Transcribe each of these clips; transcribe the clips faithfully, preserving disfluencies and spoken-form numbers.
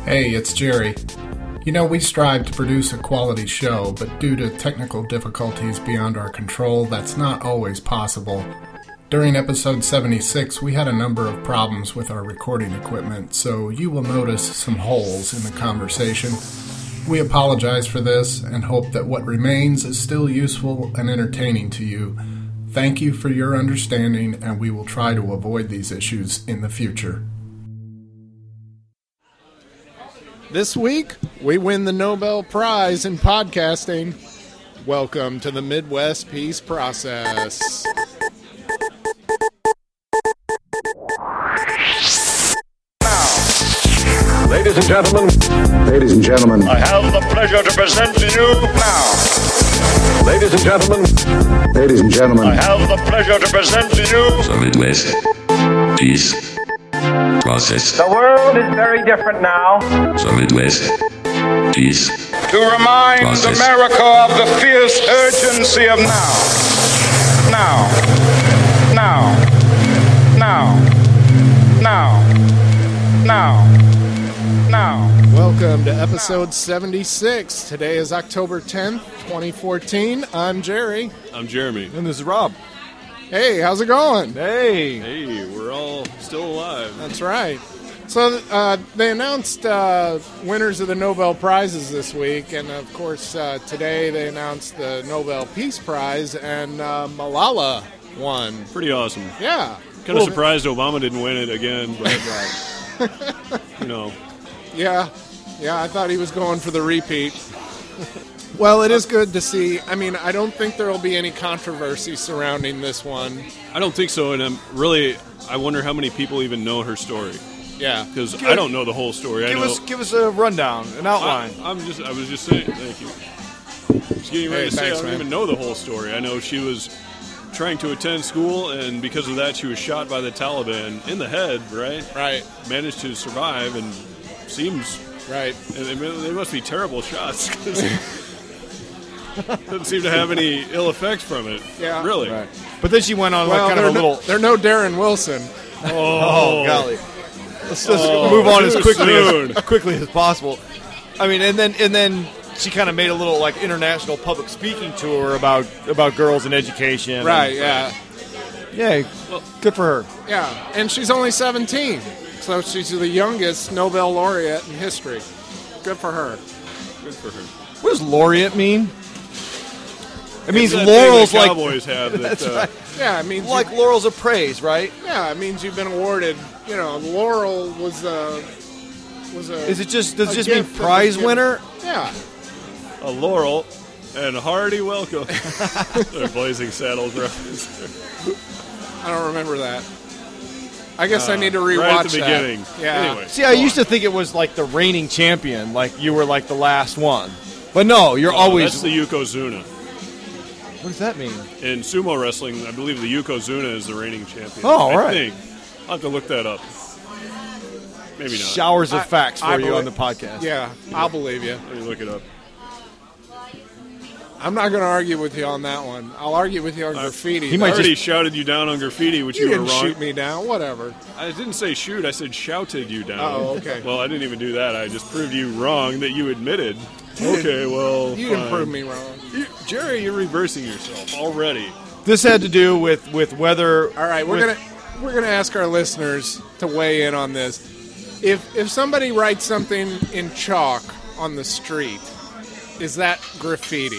Hey, it's Jerry. You know, we strive to produce a quality show, but due to technical difficulties beyond our control, that's not always possible. During episode seventy-six, we had a number of problems with our recording equipment, so you will notice some holes in the conversation. We apologize for this and hope that what remains is still useful and entertaining to you. Thank you for your understanding, and we will try to avoid these issues in the future. This week, we win the Nobel Prize in podcasting. Welcome to the Midwest Peace Process. Now, ladies and gentlemen, ladies and gentlemen, I have the pleasure to present to you now, ladies and gentlemen, ladies and gentlemen, I have the pleasure to present to you the Midwest Peace Process. The world is very different now. The Midwest Peace to remind Process. America of the fierce urgency of now. Now. Now. Now. Now. Now. Now. Welcome to episode seventy-six. Today is October tenth, twenty fourteen. I'm Jerry. I'm Jeremy. And this is Rob. Hey, how's it going? Hey. Hey, we're all still alive. That's right. So uh, they announced uh, winners of the Nobel Prizes this week, and of course uh, today they announced the Nobel Peace Prize, and uh, Malala won. Pretty awesome. Yeah. Kind of surprised Obama didn't win it again, but, you know. Yeah. Yeah, I thought he was going for the repeat. Well, it is good to see. I mean, I don't think there will be any controversy surrounding this one. I don't think so, and I'm really, I wonder how many people even know her story. Yeah. Because I don't know the whole story. Give I know, us give us a rundown, an outline. I, I'm just, I was just saying, thank you. Just getting ready Hey, to say, thanks, I don't man. even know the whole story. I know she was trying to attend school, and because of that, she was shot by the Taliban in the head, right? Right. Managed to survive, and seems, Right. and they, they must be terrible shots, because doesn't seem to have any ill effects from it. Yeah. Really. Right. But then she went on Well, like kind they're, of a no, little. they're no Darren Wilson. Oh, Oh, golly. Let's just Oh, move on as too quickly soon. as, quickly as possible. I mean, and then and then she kind of made a little like international public speaking tour about about girls and education. Right, and, yeah. Yeah. Well, good for her. Yeah. And she's only seventeen. So she's the youngest Nobel laureate in history. Good for her. Good for her. What does laureate mean? It means It's that laurels thing that like Cowboys have. That, That's uh, right. Yeah, it means like you, laurels of praise, right? yeah, it means you've been awarded. You know, laurel was a was a. Is it just does a it just mean gift that was prize given- winner? Yeah. a laurel and a hearty welcome. They're Blazing Saddles reference. I don't remember that. I guess I Uh, need to rewatch right at the that. beginning. Yeah. Anyway. See, I used to think it was like the reigning champion, like you were like the last one. But no, you're Oh, always. That's the Yokozuna. What does that mean? In sumo wrestling, I believe the Yokozuna is the reigning champion. Oh, all I right. think. I'll have to look that up. Maybe not. Showers of I- facts for I you on uh, the believe- podcast. Yeah, I'll believe you. Let me look it up. I'm not going to argue with you on that one. I'll argue with you on graffiti. he I might already just- shouted you down on graffiti, which You you, were didn't wrong. shoot me down. Whatever. I didn't say shoot. I said shouted you down. Oh, okay. Well, I didn't even do that. I just proved you wrong that you admitted. Okay, well, You didn't fine. prove me wrong. You, Jerry, you're reversing yourself already. This had to do with, with whether. All right, we're with- gonna we're gonna ask our listeners to weigh in on this. If if somebody writes something in chalk on the street, is that graffiti?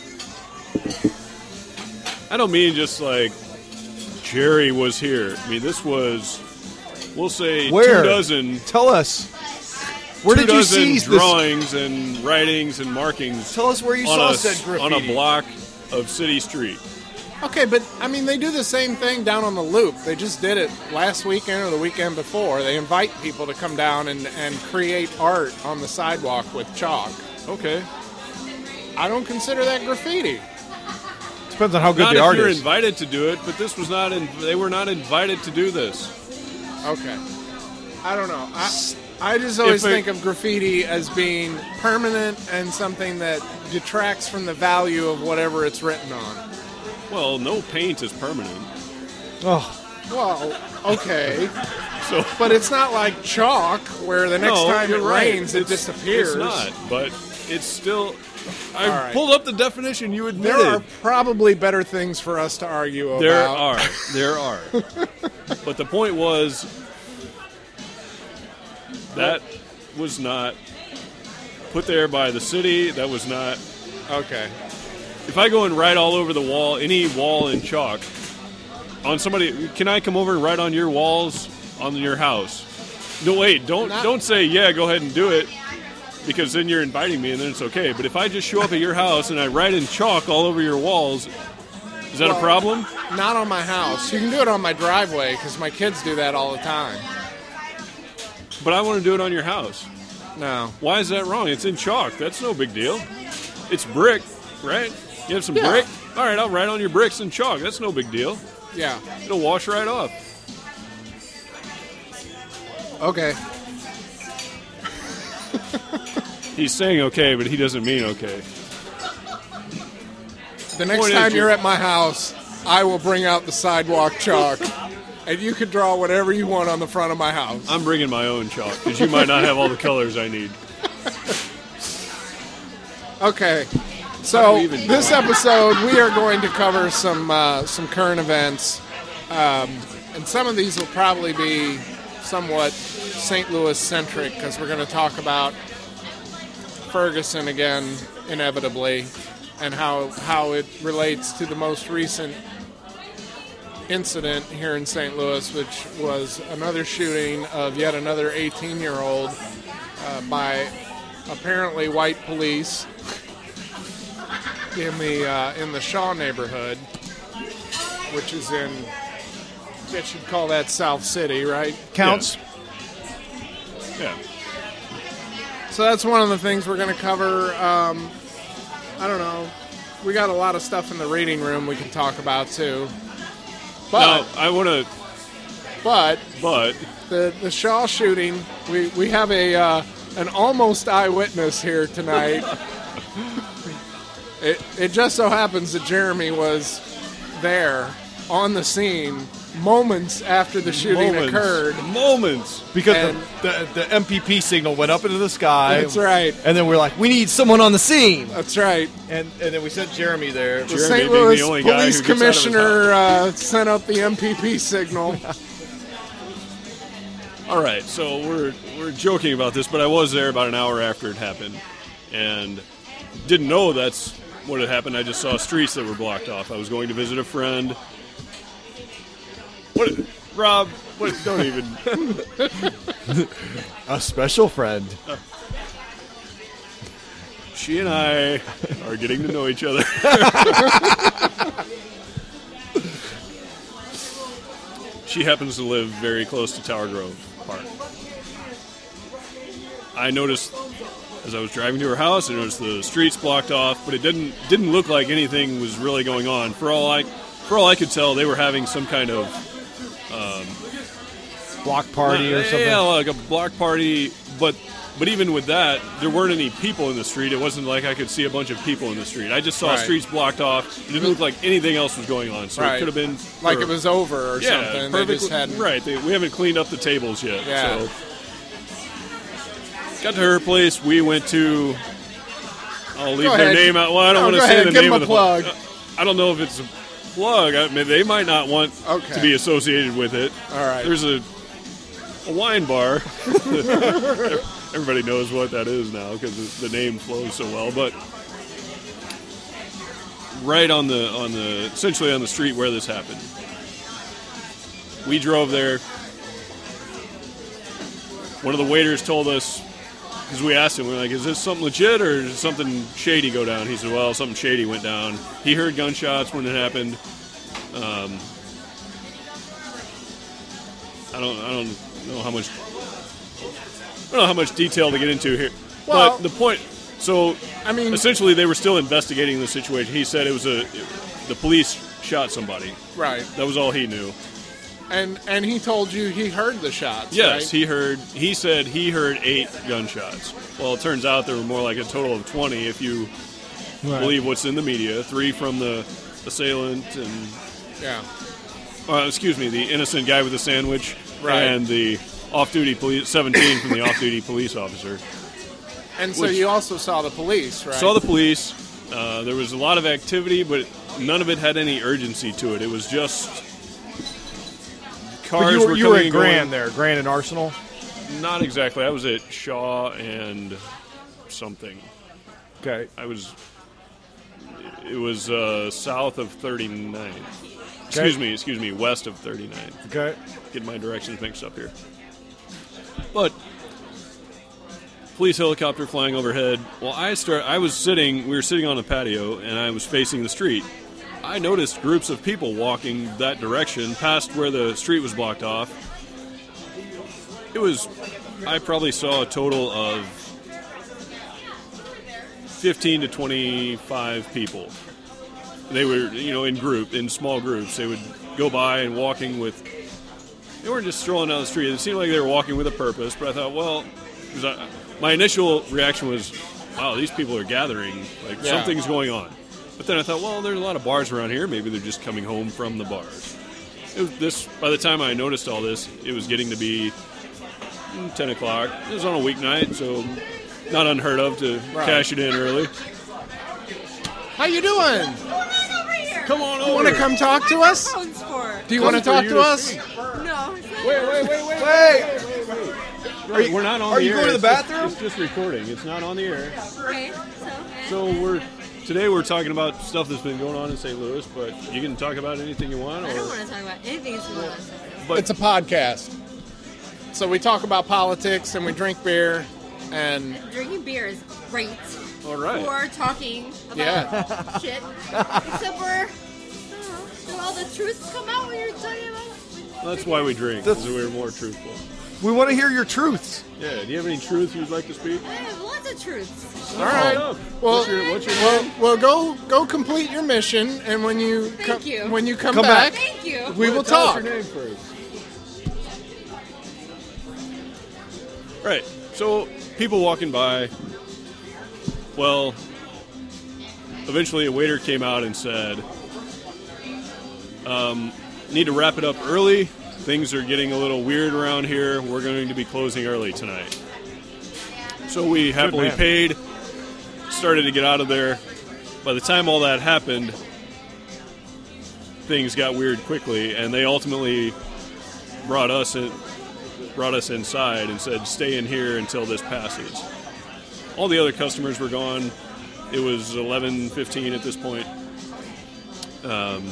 I don't mean just like Jerry was here. I mean, this was, we'll say, Where? two dozen, Tell us. Where two did you dozen see this? drawings and writings and markings Tell us where you on saw a, said graffiti. on a block of City Street. Okay, but I mean they do the same thing down on the Loop. They just did it last weekend or the weekend before. They invite people to come down and, and create art on the sidewalk with chalk. Okay. I don't consider that graffiti. Depends on how good Not the if art you're is. invited to do it, but this was not. In, they were not invited to do this. Okay. I don't know. I, I just always If it- think of graffiti as being permanent and something that detracts from the value of whatever it's written on. Well, no paint is permanent. Oh, Well, okay. So, But it's not like chalk where the next no, time it you're right. rains, it It's- disappears. It's not, but it's still. I All right. pulled up the definition. You admitted. There are probably better things for us to argue about. There are. There are. But the point was that was not put there by the city. That was not. Okay. If I go and write all over the wall, any wall in chalk, on somebody, can I come over and write on your walls on your house? No, wait. Don't Not- don't say yeah. Go ahead and do it. Because then you're inviting me, and then it's okay. But if I just show up at your house and I write in chalk all over your walls, is that Well, a problem? Not on my house. You can do it on my driveway because my kids do that all the time. But I want to do it on your house. No. Why is that wrong? It's in chalk. That's no big deal. It's brick, right? You have some Yeah. brick? All right, I'll write on your bricks in chalk. That's no big deal. Yeah. It'll wash right off. Okay. He's saying okay, but he doesn't mean okay. The next Point is, time you- you're at my house, I will bring out the sidewalk chalk, and you can draw whatever you want on the front of my house. I'm bringing my own chalk because you might not have all the colors I need. Okay. How So do we even this go? episode, we are going to cover some uh, some current events, um, and some of these will probably be somewhat Saint Louis centric because we're going to talk about Ferguson again, inevitably, and how how it relates to the most recent incident here in Saint Louis, which was another shooting of yet another eighteen-year-old uh, by apparently white police in the uh, in the Shaw neighborhood, which is in, I guess you'd call that South City, right? Counts. Yeah. So that's one of the things we're going to cover. Um, I don't know. We got a lot of stuff in the reading room we can talk about too. But Now, I want to, but but the the Shaw shooting, we we have a uh, an almost eyewitness here tonight. it it just so happens that Jeremy was there on the scene moments after the shooting moments, occurred. Moments. Because And- the, the, the M P P signal went up into the sky. That's right. And then we're like, we need someone on the scene. That's right. And and then we sent Jeremy there. The Jeremy Saint being the Louis only guy who Police gets out of his Commissioner uh, sent up the M P P signal. All right, so we're we're joking about this, but I was there about an hour after it happened, and didn't know that's what had happened. I just saw streets that were blocked off. I was going to visit a friend. What, Rob? What? Don't even. A special friend. She and I are getting to know each other. She happens to live very close to Tower Grove Park. I noticed as I was driving to her house, I noticed the streets blocked off, but it didn't didn't look like anything was really going on. For all I for all I could tell, they were having some kind of Block party or something. Yeah, like a block party, but but even with that, there weren't any people in the street. It wasn't like I could see a bunch of people in the street. I just saw Right. streets blocked off. It didn't look like anything else was going on. So Right. it could have been Like for- it was over or yeah, something. They perfectly- just hadn't. right. They, we haven't cleaned up the tables yet. Yeah. So got to her place. We went to. I'll leave Go their ahead. name out. Well, I don't No, want to go say ahead. the Give name them of a the plug. Uh, I don't know if it's a plug. I mean, they might not want Okay. to be associated with it. All right. There's a a wine bar. Everybody knows what that is now because the name flows so well. But right on the on the essentially on the street where this happened, we drove there. One of the waiters told us, because we asked him, we were like, "Is this something legit or is something shady go down?" He said, "Well, something shady went down." He heard gunshots when it happened. Um, I don't. I don't know how much. I don't know how much detail to get into here. Well- but the point. So I mean, essentially, they were still investigating the situation. He said it was a. The police shot somebody. right. That was all he knew. And and he told you he heard the shots. Yes, right? he heard. He said he heard eight gunshots. Well, it turns out there were more like a total of twenty, if you believe what's in the media. Three from the assailant, and Yeah. uh, excuse me, the innocent guy with the sandwich, Right. and the off-duty police, seventeen from the off-duty police officer. And so Which- you also saw the police, right? Saw the police. Uh, there was a lot of activity, but none of it had any urgency to it. It was just But cars you were, were you were coming at and Grand going. there, Grand and Arsenal. Not exactly. I was at Shaw and something. Okay. I was. It was uh, south of thirty-nine. Excuse me. Excuse me. West of thirty-nine. Okay. Get my directions mixed up here. But police helicopter flying overhead. Well, I start. I was sitting. We were sitting on a patio, and I was facing the street. I noticed groups of people walking that direction, past where the street was blocked off. It was. I probably saw a total of fifteen to twenty-five people. They were, you know, in group, in small groups. They would go by and walking with. They weren't just strolling down the street. It seemed like they were walking with a purpose. But I thought, well, 'cause I, my initial reaction was, wow, these people are gathering. Like Yeah. something's going on. But then I thought, well, there's a lot of bars around here. Maybe they're just coming home from the bars. It was this. By the time I noticed all this, it was getting to be mm, ten o'clock. It was on a weeknight, so not unheard of to Right. cash it in early. How you doing? Come on over. You want to come talk to us? Phones for? Do you want to Come for talk you to to us? speak. No. Wait, wait, wait, wait. Wait. Are you, we're not on are the you air. going to the It's just- bathroom? It's just recording. It's not on the air. Okay. So. So we're today we're talking about stuff that's been going on in Saint Louis, but you can talk about anything you want. I don't Or, want to talk about anything that's going on. but It's a podcast. So we talk about politics and we drink beer and Drinking beer is great. all right. Or talking about yeah. shit. Except for, I don't know, do all the truths come out when you're talking about? That's why we drink, because we're more truthful. We want to hear your truths. Yeah. Do you have any truth you'd like to speak? I have lots of truths. All right. Oh, Well, what's your, what's your well, name? well, go go complete your mission, and when you Thank come, you. when you come, Come back, back. Thank you. we will Tell us talk. your name first. Right. So people walking by. Well, eventually a waiter came out and said, um, "Need to wrap it up early. Things are getting a little weird around here. We're going to be closing early tonight." So we happily man. paid. Started to get out of there. By the time all that happened, things got weird quickly, and they ultimately brought us in, brought us inside and said, "Stay in here until this passes." All the other customers were gone. It was eleven fifteen at this point. Um,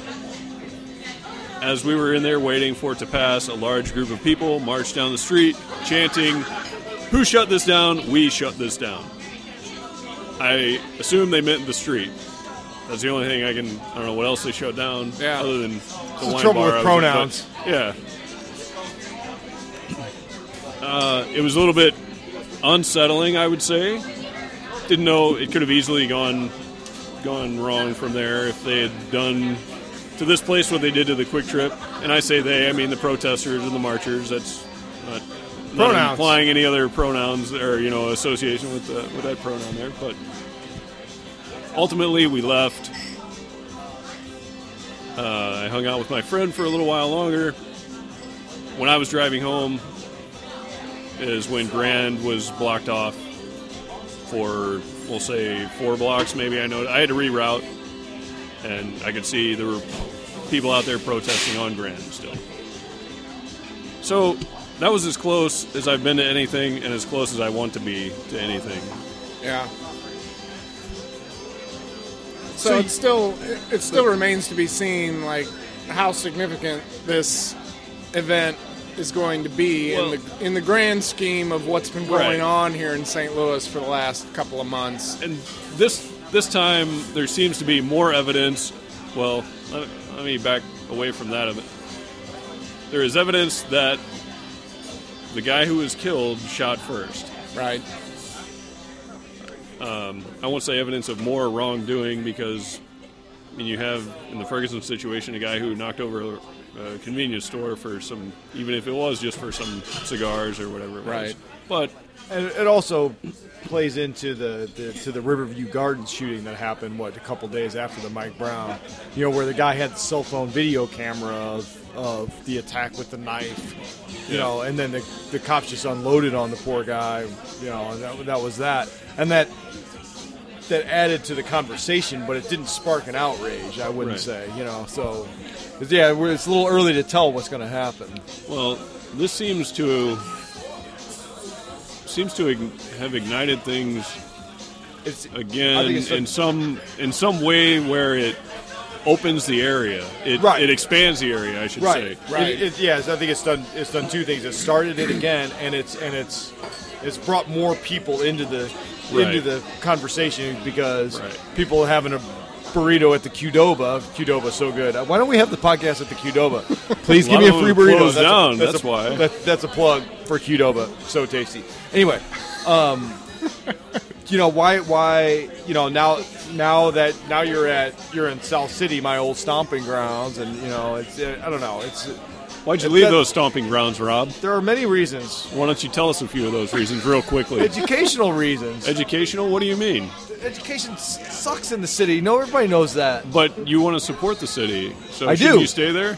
as we were in there waiting for it to pass, a large group of people marched down the street chanting, "Who shut this down? We shut this down." I assume they meant the street. That's the only thing I can. I don't know what else they shut down. Yeah. Other than the, the wine trouble bar with I was pronouns. at, but, yeah. Uh, it was a little bit unsettling, I would say. Didn't know it could have easily gone gone wrong from there if they had done to this place what they did to the Quick Trip. And I say they, I mean the protesters and the marchers. That's not, not Pronouns. implying any other pronouns or you know association with the, with that pronoun there. But ultimately, we left. Uh, I hung out with my friend for a little while longer. When I was driving home, is when Grand was blocked off for, we'll say, four blocks. Maybe I know I had to reroute, and I could see there were people out there protesting on Grand still. So that was as close as I've been to anything, and as close as I want to be to anything. Yeah. So, So it still it still remains to be seen, like how significant this event is going to be Well- in the in the grand scheme of what's been going Right. on here in Saint Louis for the last couple of months. And this this time there seems to be more evidence. Well, let, let me back away from that. Of it. There is evidence that the guy who was killed shot first. Right. Um, I won't say evidence of more wrongdoing because I mean you have in the Ferguson situation a guy who knocked over a convenience store for some, even if it was just for some cigars or whatever it was. Right. But And it also plays into the, the to the Riverview Gardens shooting that happened, what, a couple days after the Mike Brown, you know, where the guy had the cell phone video camera of, of the attack with the knife, you Yeah. know, and then the, the cops just unloaded on the poor guy, you know, and that, that was that. And that that added to the conversation, but it didn't spark an outrage, I wouldn't Right. say, you know, so, 'cause, yeah, we're, it's a little early to tell what's going to happen. well, this seems to seems to ign- have ignited things It's again I think it's in some in some way where it opens the area. It Right. it expands the area, I should Right, say. right. It, it, yes, I think it's done. It's done two things. It started it again, and it's and it's it's brought more people into the into Right. the conversation because Right. people are having a burrito at the Qdoba. Qdoba's so good. Uh, Why don't we have the podcast at the Qdoba? Please A give lot me a of free them burrito. closed That's, down, a, that's, that's a, why. That, that's a plug for Qdoba. So tasty. Anyway, um, you know why? Why you know now? Now that now you're at you're in South City, my old stomping grounds, and you know it's uh, I don't know it's. Why'd you It- leave that- those stomping grounds, Rob? There are many reasons. Why don't you tell us a few of those reasons real quickly? Educational reasons. Educational? What do you mean? Education s- sucks in the city. No, everybody knows that. But you want to support the city, so I shouldn't do. you stay there?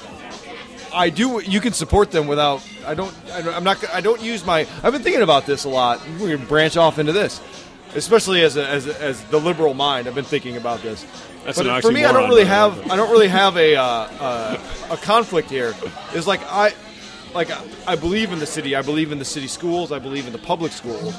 I do. You can support them without. I don't. I don't I'm not. I don't use my. I've been thinking about this a lot. We're gonna branch off into this, especially as a, as a, as the liberal mind. I've been thinking about this. That's but an for me, I don't oxymoron, really though. have. I don't really have a uh, uh, a conflict here. It's like I, like I believe in the city. I believe in the city schools. I believe in the public schools.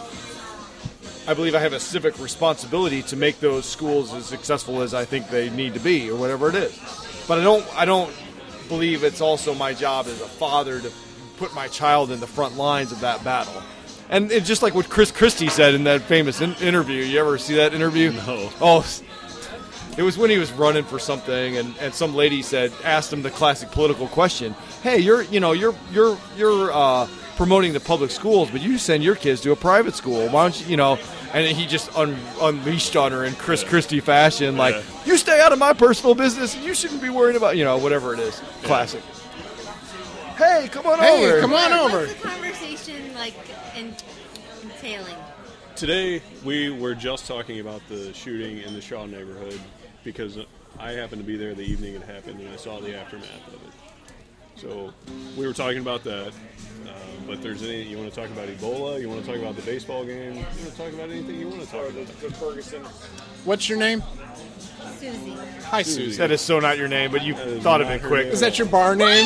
I believe I have a civic responsibility to make those schools as successful as I think they need to be, or whatever it is. But I don't. I don't believe it's also my job as a father to put my child in the front lines of that battle. And it's just like what Chris Christie said in that famous in- interview. You ever see that interview? No. Oh, it was when he was running for something, and, and some lady said, asked him the classic political question: "Hey, you're you know you're you're you're uh, promoting the public schools, but you send your kids to a private school. Why don't you you know?" And he just un- unleashed on her in Chris Christie fashion, like, Yeah. "You stay out of my personal business, and you shouldn't be worried about you know whatever it is." Classic. Hey, come on Hey, over. come on What- over. What's the conversation like en- entailing? Today, we were just talking about the shooting in the Shaw neighborhood because I happened to be there the evening it happened and I saw the aftermath of it. So we were talking about that. Uh, but there's any, you want to talk about Ebola? You want to talk about the baseball game? You want to talk about anything you want to talk about? Ferguson. What's your name? Susie. Hi, Susie. That is so not your name, but you That is thought of not it her quick. name. Is that your bar name?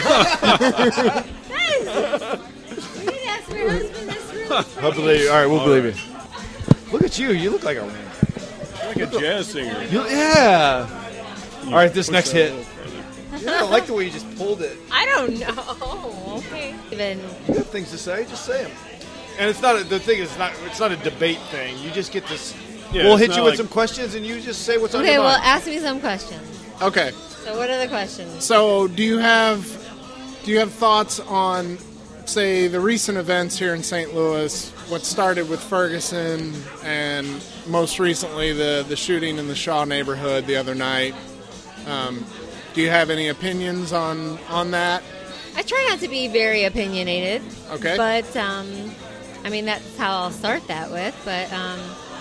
Guys, you didn't ask for your husband this room. I believe you. All right, we'll believe you. Look at you. You look like a. Like a jazz singer. You, yeah. All right, this Push next that a hit. little further. Yeah, I like the way you just pulled it. I don't know. Okay. Even You have things to say, just say them. And it's not a, the thing is it's not it's not a debate thing. You just get this. Yeah, we'll it's hit not you with like- some questions, and you just say what's on okay. your Well, mind. ask me some questions. Okay. So, what are the questions? So, do you have do you have thoughts on, say, the recent events here in Saint Louis? What started with Ferguson, and most recently the the shooting in the Shaw neighborhood the other night. Um, do you have any opinions on on that? I try not to be very opinionated. Okay. But um, I mean that's how I'll start that with. But um,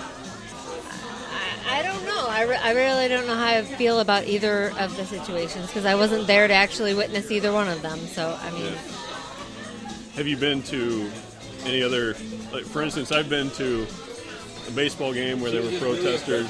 I, I don't know. I, re- I really don't know how I feel about either of the situations because I wasn't there to actually witness either one of them. So I mean, Have you been to any other, like, for instance, I've been to a baseball game where there were protesters.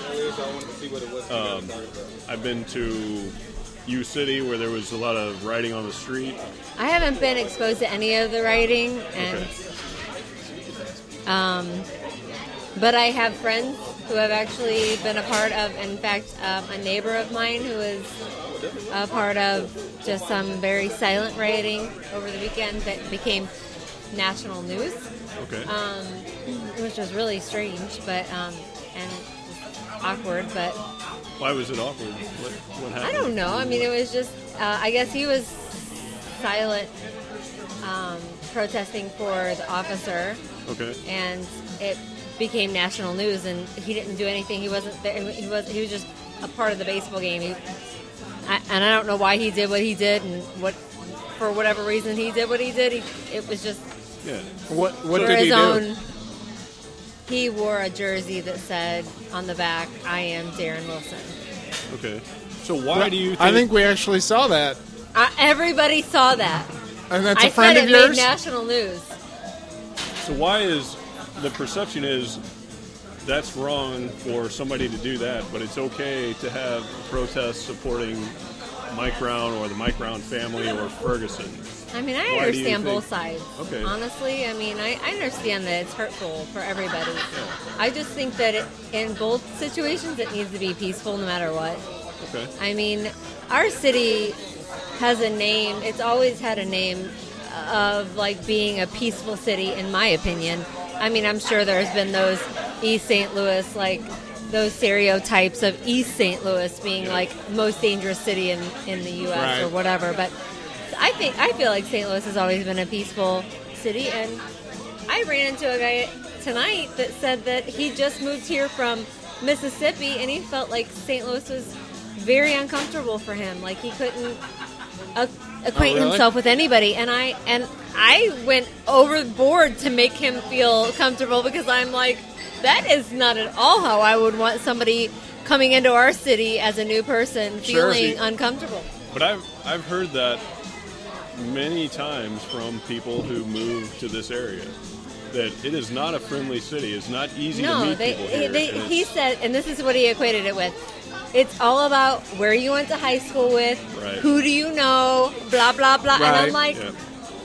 Um, I've been to U City where there was a lot of rioting on the street. I haven't been exposed to any of the writing, and Okay. um, but I have friends who have actually been a part of. In fact, um, a neighbor of mine who was a part of just some very silent rioting over the weekend that became national news, Okay. um, which was really strange, but um, and just awkward, but. Why was it awkward? What, what happened? I don't know. I mean, it was just, uh, I guess he was silent, um, protesting for the officer, Okay. and it became national news, and he didn't do anything. He wasn't there. He was, he was just a part of the baseball game. He, I, and I don't know why he did what he did, and what for whatever reason he did what he did. He, it was just Yeah. What what for did his he do? own. He wore a jersey that said on the back, "I am Darren Wilson." Okay. So why do you think... I think we actually saw that. Uh, everybody saw that. And that's a I friend said of it yours? made national news. So why is... The perception is that's wrong for somebody to do that, but it's okay to have protests supporting Mike Brown or the Mike Brown family or Ferguson. I mean, I Why do you understand think- both sides. Okay. Honestly, I mean, I, I understand that it's hurtful for everybody. I just think that it, in both situations, it needs to be peaceful no matter what. Okay. I mean, our city has a name. It's always had a name of like being a peaceful city, in my opinion. I mean, I'm sure there's been those East Saint Louis, like those stereotypes of East Saint Louis being Yeah. like most dangerous city in, in the U S Right. or whatever. But I think I feel like Saint Louis has always been a peaceful city, and I ran into a guy tonight that said that he just moved here from Mississippi, and he felt like Saint Louis was very uncomfortable for him. Like he couldn't uh, acquaint Oh, really? himself with anybody, and I and I went overboard to make him feel comfortable because I'm like, that is not at all how I would want somebody coming into our city as a new person Sure. feeling uncomfortable. But I've I've heard that many times from people who move to this area, that it is not a friendly city. It's not easy to No, meet they, people he, here. they, and he it's- said, and this is what he equated it with. It's all about where you went to high school with, Right. who do you know, blah, blah, blah. And I'm Right. like, yeah.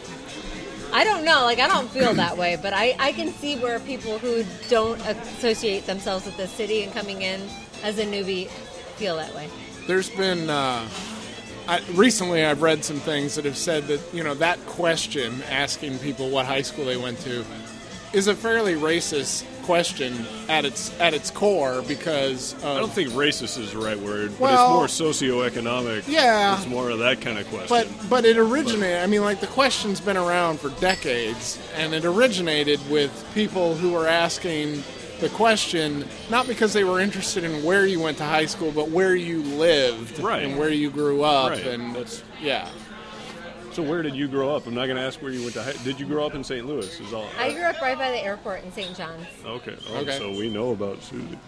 I don't know. Like, I don't feel that way, but I, I can see where people who don't associate themselves with the city and coming in as a newbie feel that way. There's been uh, I, recently I've read some things that have said that, you know, that question, asking people what high school they went to, is a fairly racist question at its at its core because of, I don't think racist is the right word, but Well- it's more socioeconomic. Yeah. It's more of that kind of question. But but it originated. I mean, like the question's been around for decades, and it originated with people who were asking the question not because they were interested in where you went to high school, but where you lived Right. and where you grew up, Right. and That's- yeah. So where did you grow up? I'm not going to ask where you went to high. Did you grow up in Saint Louis? Is all. I grew up right by the airport in Saint John's. Okay. Oh, Okay. So we know about Susie.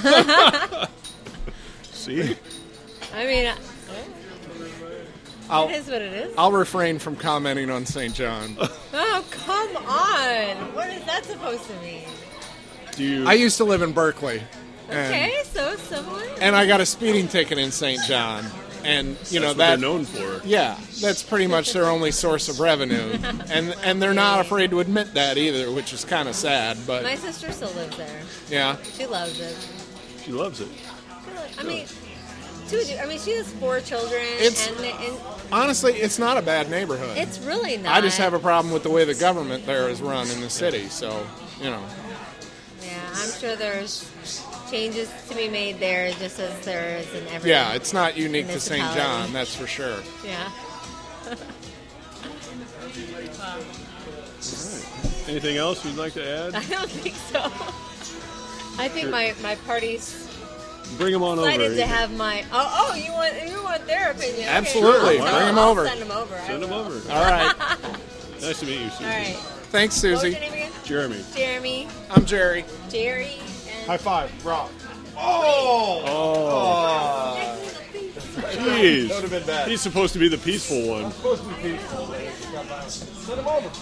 See? I mean, I'll it is what it is. I'll refrain from commenting on Saint John. Oh, come on. What is that supposed to mean? Do you? I used to live in Berkeley, and, Okay, so similar. and I got a speeding ticket in Saint John, and you know that's what that. they're known for. Yeah, that's pretty much their only source of revenue, and and they're not afraid to admit that either, which is kind of sad. But My sister still lives there. yeah, She loves it. She loves it. I mean, two. I mean, she has four children, It's- and, and honestly, it's not a bad neighborhood. it's really not. I just have a problem with the way the government there is run in the city. So you know, Yeah, I'm sure there's changes to be made there, just as there is in every. yeah, it's not unique to Saint municipality. John, that's for sure. Yeah. Anything else you'd like to add? I don't think so. I think my my party's Bring them on over. excited to have my. Oh, oh, you want you want their opinion? Okay, Absolutely. I'll- Bring I'll- 'em I'll over. Send them over. I Send them will. over. All right, Nice to meet you, Susie. All right. thanks, What was Susie. your name again? Jeremy. Jeremy, I'm Jerry. Jerry, and High five, Rob. Oh. Jeez. That would have been bad. He's supposed to be the peaceful one. Supposed to be peaceful. Send him over.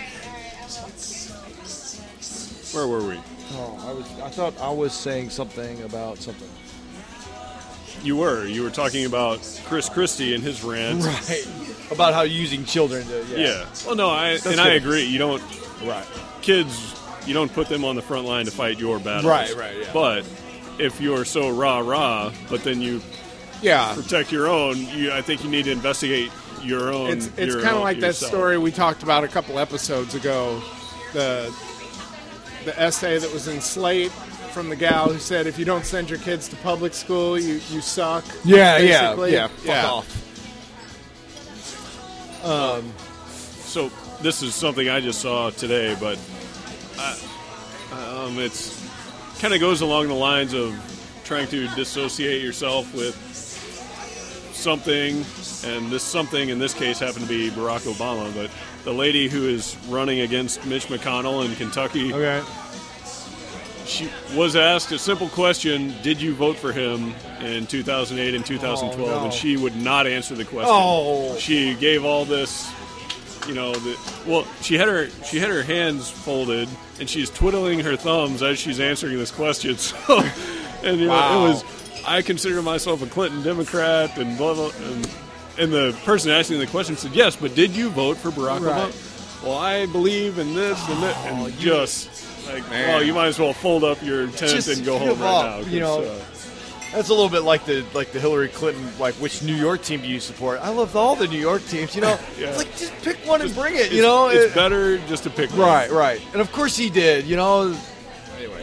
Where were we? Oh, I was. I thought I was saying something about something. You were. You were talking about Chris Christie and his rant. Right. About how using children to. Yeah. Yeah. Well, no, I and That's I good. agree. You don't Right. kids. You don't put them on the front line to fight your battles. Right, right, yeah. But if you're so rah rah, but then you Yeah, protect your own, you I think you need to investigate your own. it's it's your kind of own- like that yourself. story we talked about a couple episodes ago. The the essay that was in Slate from the gal who said, if you don't send your kids to public school, you, you suck. Yeah, yeah, basically. yeah. Fuck off. So this is something I just saw today, but I, um, it's kind of goes along the lines of trying to dissociate yourself with something, and this something in this case happened to be Barack Obama, but the lady who is running against Mitch McConnell in Kentucky, Okay. she was asked a simple question: did you vote for him in two thousand eight and two thousand twelve? Oh, no. And she would not answer the question. Oh. She gave all this, you know, the, well, she had her she had her hands folded, and she's twiddling her thumbs as she's answering this question. So, and you Wow. know, it was, I consider myself a Clinton Democrat, and blah blah. And, and the person asking the question said, "Yes, but did you vote for Barack Right. Obama?" Well, I believe in this and that, and you- just like, Man. well, you might as well fold up your tent Just and go give home right up, now. you 'cause, know. uh, That's a little bit like the like the Hillary Clinton, like which New York team do you support? I love all the New York teams. You know, Yeah. it's like just pick one and bring it. it's, You know, it's It- better just to pick one. right, right. And of course he did. You know. Anyway,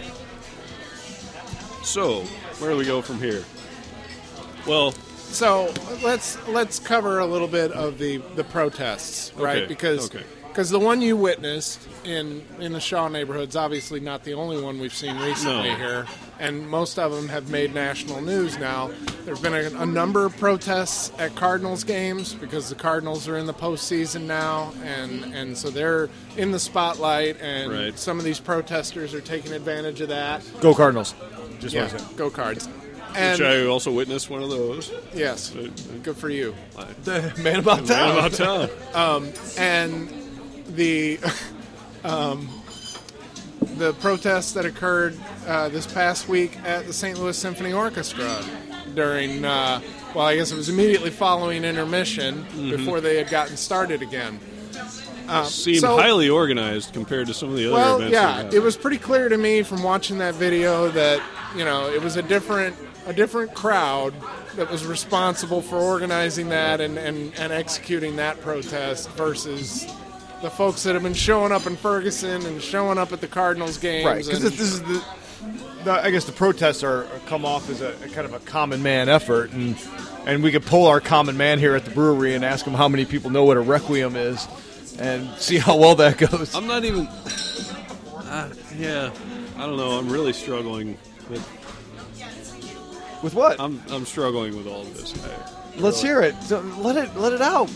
So, where do we go from here? Well, So let's let's cover a little bit of the, the protests, right? Okay, Because okay. because the one you witnessed in in the Shaw neighborhood's obviously not the only one we've seen recently No. here, and most of them have made national news now. There have been a, a number of protests at Cardinals games because the Cardinals are in the postseason now, and and so they're in the spotlight, and Right. some of these protesters are taking advantage of that. go Cardinals. Just Yeah, want to say. go Cards. And which I also witnessed one of those. yes, good for you. Man about Man town. about town. And the um, the protests that occurred uh, this past week at the Saint Louis Symphony Orchestra during, uh, well, I guess it was immediately following intermission before they had gotten started again. Uh, Seemed so- highly organized compared to some of the other Well, events. that yeah, happened. it was pretty clear to me from watching that video that, you know, it was a different a different crowd that was responsible for organizing that and, and, and executing that protest versus the folks that have been showing up in Ferguson and showing up at the Cardinals games. Right, because and- this is the, the. I guess the protests are come off as a, a kind of a common man effort, and and we could pull our common man here at the brewery and ask him how many people know what a requiem is, and see how well that goes. I'm not even. Uh, yeah, I don't know. I'm really struggling with. With what? I'm I'm struggling with all of this. I, Let's hear it. So let it let it out.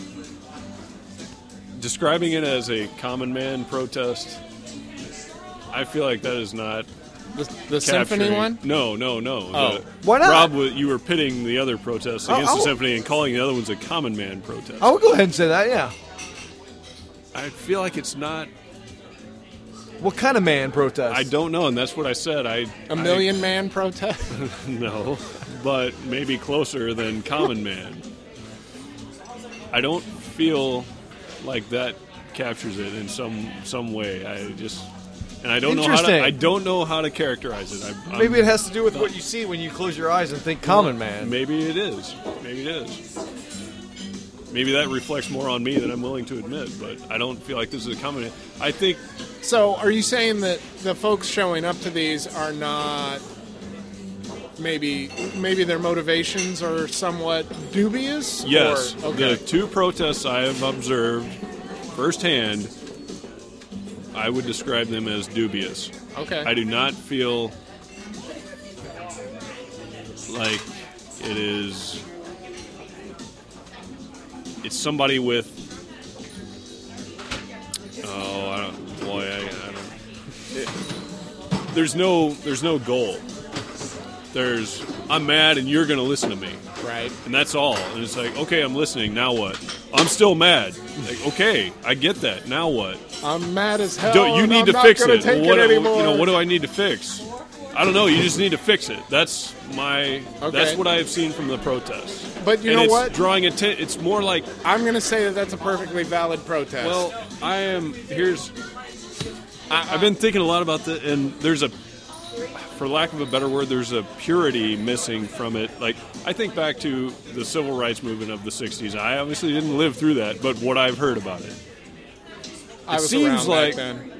Describing it as a common man protest, I feel like that is not the, the symphony capturing- one? No, no, no. Oh. The- Why not? Rob, you were pitting the other protests Oh, against the oh. symphony and calling the other ones a common man protest. I would go ahead and say that. Yeah. I feel like it's not. What kind of man protest? I don't know, and that's what I said. I A million man protest? I, no, but maybe closer than common man. I don't feel like that captures it in some some way. I just and I don't know how to. Interesting. I don't know how to characterize it. I, I'm- Maybe it has to do with what you see when you close your eyes and think common man. Maybe it is. Maybe it is. Maybe that reflects more on me than I'm willing to admit, but I don't feel like this is a common man. I think So, are you saying that the folks showing up to these are not maybe maybe their motivations are somewhat dubious? yes, Or, okay. the two protests I have observed firsthand, I would describe them as dubious. okay. I do not feel like it is. It's somebody with. Oh, I don't. Boy, I, I don't. It, there's no. There's no goal. There's. I'm mad, and you're going to listen to me, Right. and that's all. And it's like, okay, I'm listening. Now what? I'm still mad. Like, okay, I get that. Now what? I'm mad as hell. Don't, you and need I'm to not fix gonna it. Take What, it anymore. you know, what do I need to fix? I don't know. You just need to fix it. That's my. Okay. That's what I have seen from the protests. But you and know it's what? Drawing attention. It's more like, I'm going to say that that's a perfectly valid protest. well, I am. Here's. I, I've been thinking a lot about this, and there's a, for lack of a better word, there's a purity missing from it. Like, I think back to the civil rights movement of the sixties. I obviously didn't live through that, but what I've heard about it. I was seems around like- back then.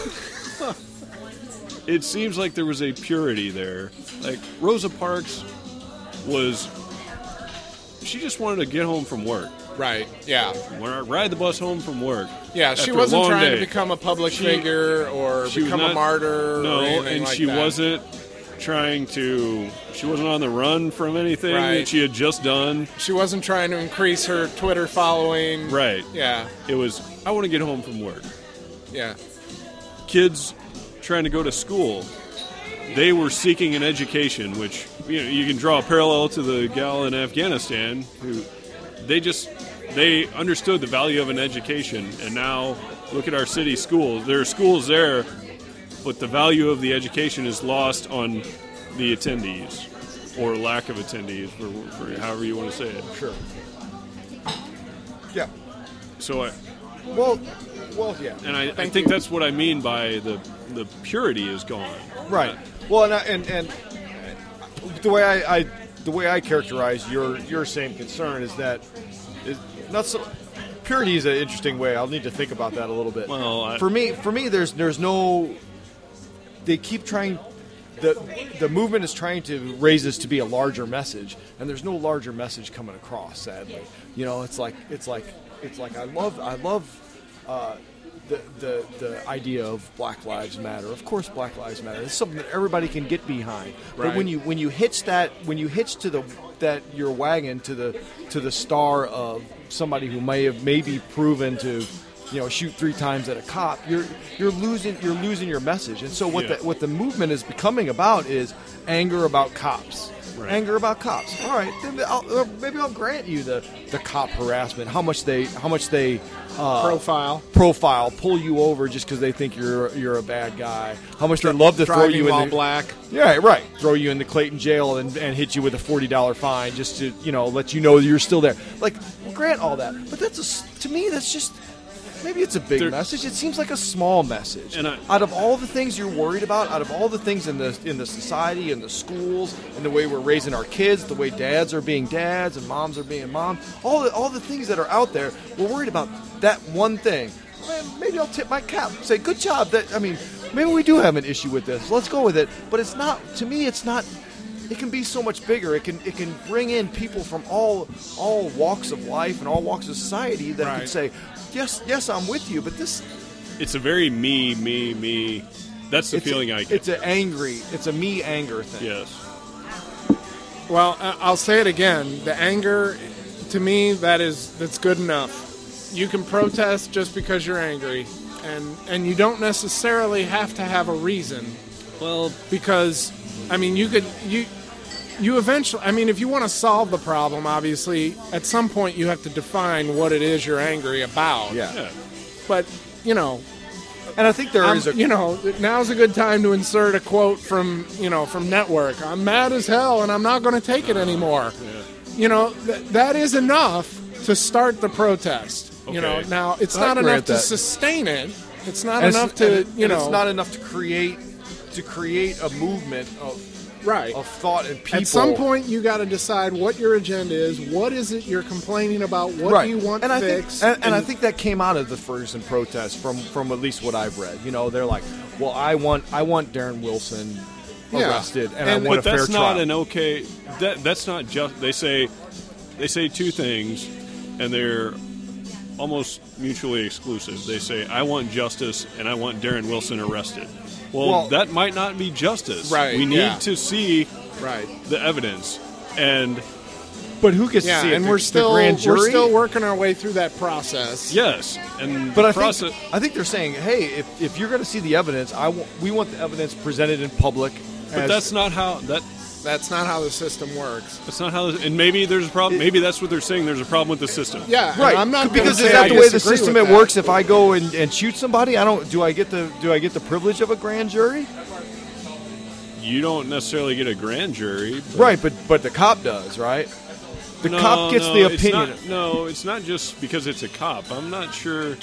It seems like there was a purity there. Like, Rosa Parks was. She just wanted to get home from work. Right. Yeah. Ride the bus home from work. Yeah. She after a wasn't long trying day. to become a public She- figure or she was become not- a martyr. No, or anything and like she that. wasn't trying to. She wasn't on the run from anything Right. that she had just done. She wasn't trying to increase her Twitter following. Right. Yeah. It was, I want to get home from work. Yeah. Kids trying to go to school. They were seeking an education, which, you know, you can draw a parallel to the gal in Afghanistan who they just they understood the value of an education, and now look at our city schools. There are schools there, but the value of the education is lost on the attendees or lack of attendees, for, for however you want to say it. Sure. Yeah. So I, Well, well, yeah. and I, I Thank think you. that's what I mean by the the purity is gone. Right. Well, and I, and, and the way I, I the way I characterize your your same concern is that is not so purity is an interesting way. I'll need to think about that a little bit. Well, I- for me, for me, there's there's no. They keep trying. The the movement is trying to raise this to be a larger message, and there's no larger message coming across. Sadly, you know, it's like it's like it's like I love I love. Uh, The, the the idea of Black Lives Matter. Of course, Black Lives Matter. It's something that everybody can get behind. But Right. when you when you hitch that when you hitch to the that your wagon to the to the star of somebody who may have maybe proven to, you know, shoot three times at a cop, you're you're losing you're losing your message. And so what Yeah. the what the movement is becoming about is anger about cops. Right. Anger about cops. All right, then I'll, uh, maybe I'll grant you the, the cop harassment. How much they how much they uh, Profile. profile, pull you over just because they think you're you're a bad guy. How much they love to throw Driving you in while the black. yeah, right. Throw you in the Clayton jail and, and hit you with a forty dollar fine just to you know let you know you're still there. Like, well, grant all that, but that's a s to me that's just maybe it's a big There- message. It seems like a small message. And I- out of all the things you're worried about, out of all the things in the in the society, in the schools, in the way we're raising our kids, the way dads are being dads and moms are being moms, all the all the things that are out there, we're worried about that one thing. Man, maybe I'll tip my cap and say, good job. That I mean, maybe we do have an issue with this. Let's go with it. But it's not. To me, it's not. It can be so much bigger. It can it can bring in people from all all walks of life and all walks of society that Right. can say, yes, yes, I'm with you. But this, It's a very me, me, me. That's the it's feeling a, I get. It's an angry. It's a me anger thing. Yes. Well, I- I'll say it again. The anger, to me, that is that's good enough. You can protest just because you're angry, and and you don't necessarily have to have a reason. Well, Because, I mean, you could you you eventually. I mean, if you want to solve the problem, obviously, at some point you have to define what it is you're angry about. Yeah. yeah. But you know, And I think there I'm- is a you know, now's a good time to insert a quote from, you know, from Network. I'm mad as hell, and I'm not going to take it anymore. You know, th- that is enough to start the protest. You know, Okay. now it's I not grant enough to that. sustain it. It's not and it's- enough to, and- you and know, it's not enough to create to create a movement of right. of thought and people. At some point, you got to decide what your agenda is. What is it you're complaining about? What right. do you want and I fixed? think, and, and I think that came out of the Ferguson protest from from at least what I've read. You know, they're like, well, I want I want Darren Wilson Yeah. arrested, and, And- I want But a that's fair not trial. an okay. That that's not just. They say they say two things, and they're almost mutually exclusive. They say, I want justice and I want Darren Wilson arrested. Well, Well- that might not be justice. Right, We need yeah. to see right. the evidence. And But who gets Yeah, to see it? and The- we're the still grand jury? we're still working our way through that process. yes, and But the I process. think I think they're saying, hey, if, if you're going to see the evidence, I w- we want the evidence presented in public. but as- that's not how that. That's not how the system works. That's not how. And maybe there's a problem. Maybe that's what they're saying. There's a problem with the system. Yeah, and right. I'm not gonna because say is that I the way the disagree system with it that. works? If I go and, and shoot somebody, I don't. Do I get the Do I get the privilege of a grand jury? You don't necessarily get a grand jury. But Right, but but the cop does, right? The no, cop gets no, the it's opinion. not- no, it's not just because it's a cop. I'm not sure.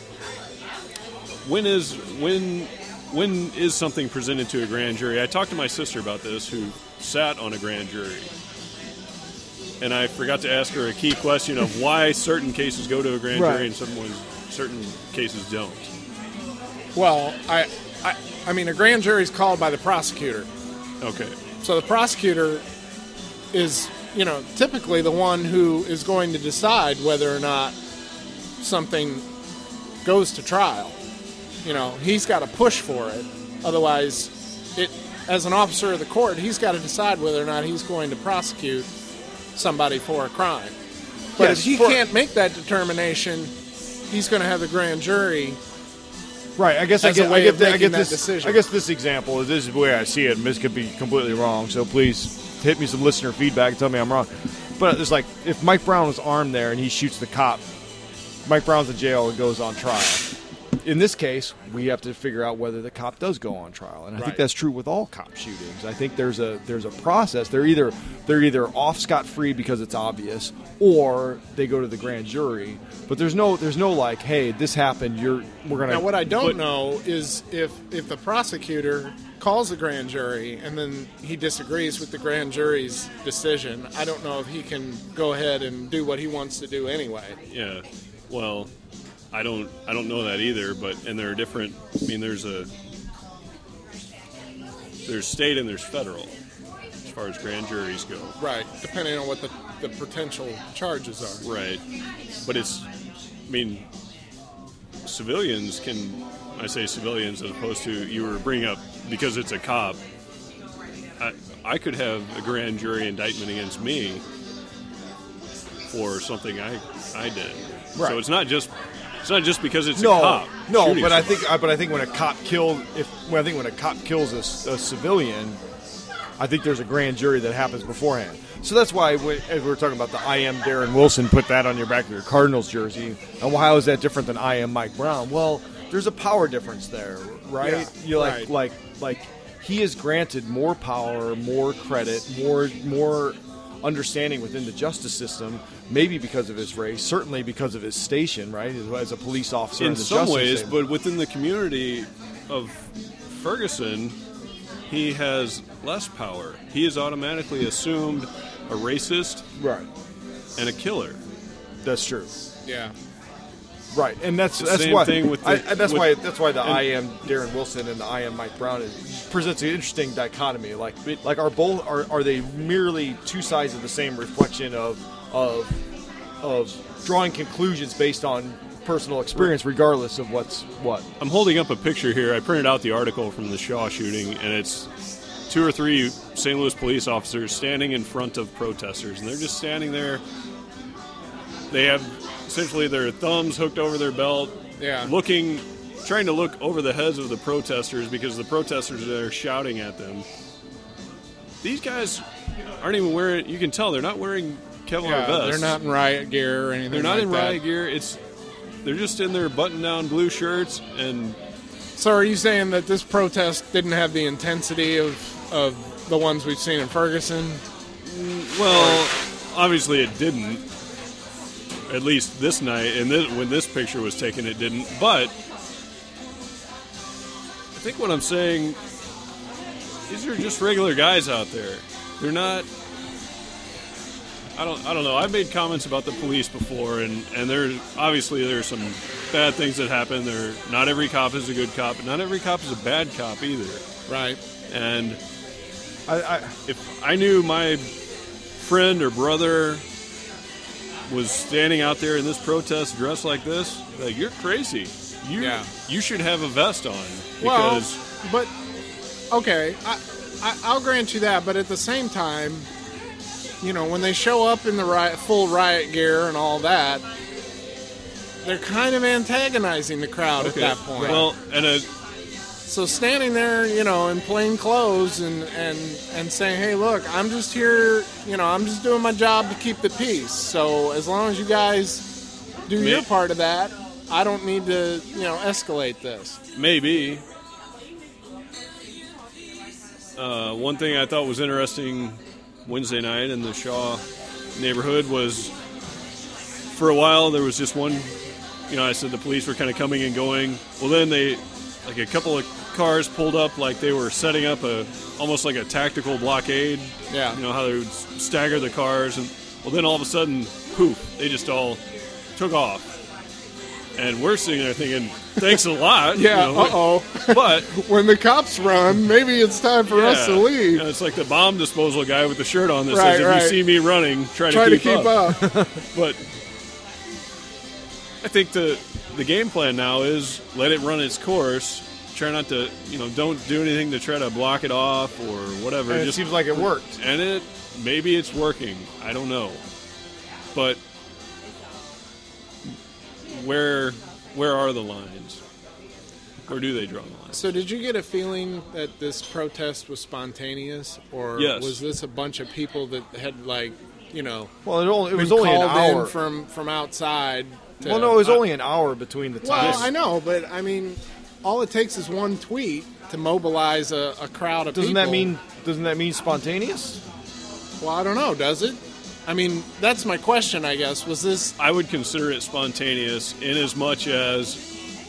When is when when is something presented to a grand jury? I talked to my sister about this, who sat on a grand jury, and I forgot to ask her a key question of why certain cases go to a grand Right. jury and some ones, certain cases don't. Well, I, I, I mean, a grand jury is called by the prosecutor. Okay. So the prosecutor is, you know, typically the one who is going to decide whether or not something goes to trial. You know, he's got to push for it. Otherwise, it as an officer of the court, he's got to decide whether or not he's going to prosecute somebody for a crime. But Yes, if he for- can't make that determination, he's going to have the grand jury. Right, I guess I As a get, I way get, of the- I making get that this. decision. I guess this example is this is the way I see it. And this could be completely wrong, so please hit me some listener feedback and tell me I'm wrong. But it's like if Mike Brown was armed there and he shoots the cop, Mike Brown's in jail and goes on trial. In this case, we have to figure out whether the cop does go on trial, and I think Right. that's true with all cop shootings. I think there's a there's a process. They're either they're either off scot free because it's obvious, or they go to the grand jury. But there's no there's no like, hey, this happened. You're we're gonna. Now, what I don't But- know is if if the prosecutor calls the grand jury and then he disagrees with the grand jury's decision, I don't know if he can go ahead and do what he wants to do anyway. Yeah. Well, I don't I don't know that either, but and there are different I mean there's a there's state and there's federal as far as grand juries go. Right, depending on what the, the potential charges are. Right. But it's I mean civilians can I say civilians as opposed to you were bringing up because it's a cop. I I could have a grand jury indictment against me for something I I did. Right. So it's not just it's not just because it's no, a cop. no. shooting But I somebody. think I- but I think when a cop killed if when I think when a cop kills a, s- a civilian, I think there's a grand jury that happens beforehand. So that's why we, as we were talking about the I am Darren Wilson, put that on your back of your Cardinals jersey. And how is that different than I am Mike Brown? Well, there's a power difference there, right? Yeah, you like right. like like he is granted more power, more credit, more more understanding within the justice system, maybe because of his race, certainly because of his station, right? As, as a police officer in, in the some justice ways, system. but within the community of Ferguson, he has less power. He is automatically assumed a racist right, and a killer. that's true. Yeah. Right, and that's The that's same why thing with the- I, I- that's with- why that's why the and- I am Darren Wilson and the I am Mike Brown is, presents an interesting dichotomy. Like like are both are, are they merely two sides of the same reflection of of of drawing conclusions based on personal experience, regardless of what's what? I'm holding up a picture here. I printed out the article from the Shaw shooting, and it's two or three Saint Louis police officers standing in front of protesters, and they're just standing there. They have essentially their thumbs hooked over their belt, Yeah. looking, trying to look over the heads of the protesters because the protesters are there shouting at them. These guys aren't even wearing. You can tell they're not wearing Kevlar Yeah, vests. they're not in riot gear or anything They're not like in that. riot gear. It's they're just in their button-down blue shirts and. So are you saying that this protest didn't have the intensity of of the ones we've seen in Ferguson? Well, obviously it didn't. At least this night, and this, when this picture was taken, it didn't. But I think what I'm saying, these are just regular guys out there. They're not. I don't. I don't know. I've made comments about the police before, and and there's obviously there's some bad things that happen. There, not every cop is a good cop, but not every cop is a bad cop either. Right. And I, I, if I knew my friend or brother was standing out there in this protest dressed like this, like, you're crazy. You Yeah. you should have a vest on Well, because but okay, I, I I'll grant you that, but at the same time, you know, when they show up in the riot, full riot gear and all that, they're kind of antagonizing the crowd okay, at that point. well, and a, So standing there, you know, in plain clothes and, and, and saying, hey, look, I'm just here, you know, I'm just doing my job to keep the peace. So as long as you guys do May- your part of that, I don't need to, you know, escalate this. maybe. Uh, one thing I thought was interesting Wednesday night in the Shaw neighborhood was, for a while there was just one, you know, I said the police were kind of coming and going. Well, then they, like a couple of cars pulled up like they were setting up a, almost like a tactical blockade. Yeah. You know, how they would stagger the cars. And, well, then all of a sudden, poof, they just all took off. And we're sitting there thinking, thanks a lot. Yeah, you know, uh-oh. But When the cops run, maybe it's time for us to yeah, leave. yeah, it's like the bomb disposal guy with the shirt on that Right, says, if right. you see me running, try, Try to to keep, keep up. up. But I think the the game plan now is let it run its course. try not to, you know, don't do anything to try to block it off or whatever. And it Just, seems like it worked. and it maybe it's working. I don't know, but where where are the lines? Where do they draw the lines? So did you get a feeling that this protest was spontaneous, or Yes. was this a bunch of people that had, like, you know, Well, it, only, it was been only an called hour. in from, from outside? To, well, no, it was only an hour between the Well, times. I know, but I mean, all it takes is one tweet to mobilize a, a crowd of Doesn't people. that mean doesn't that mean spontaneous? Well, I don't know. Does it? I mean, that's my question. I guess was this. I would consider it spontaneous in as much as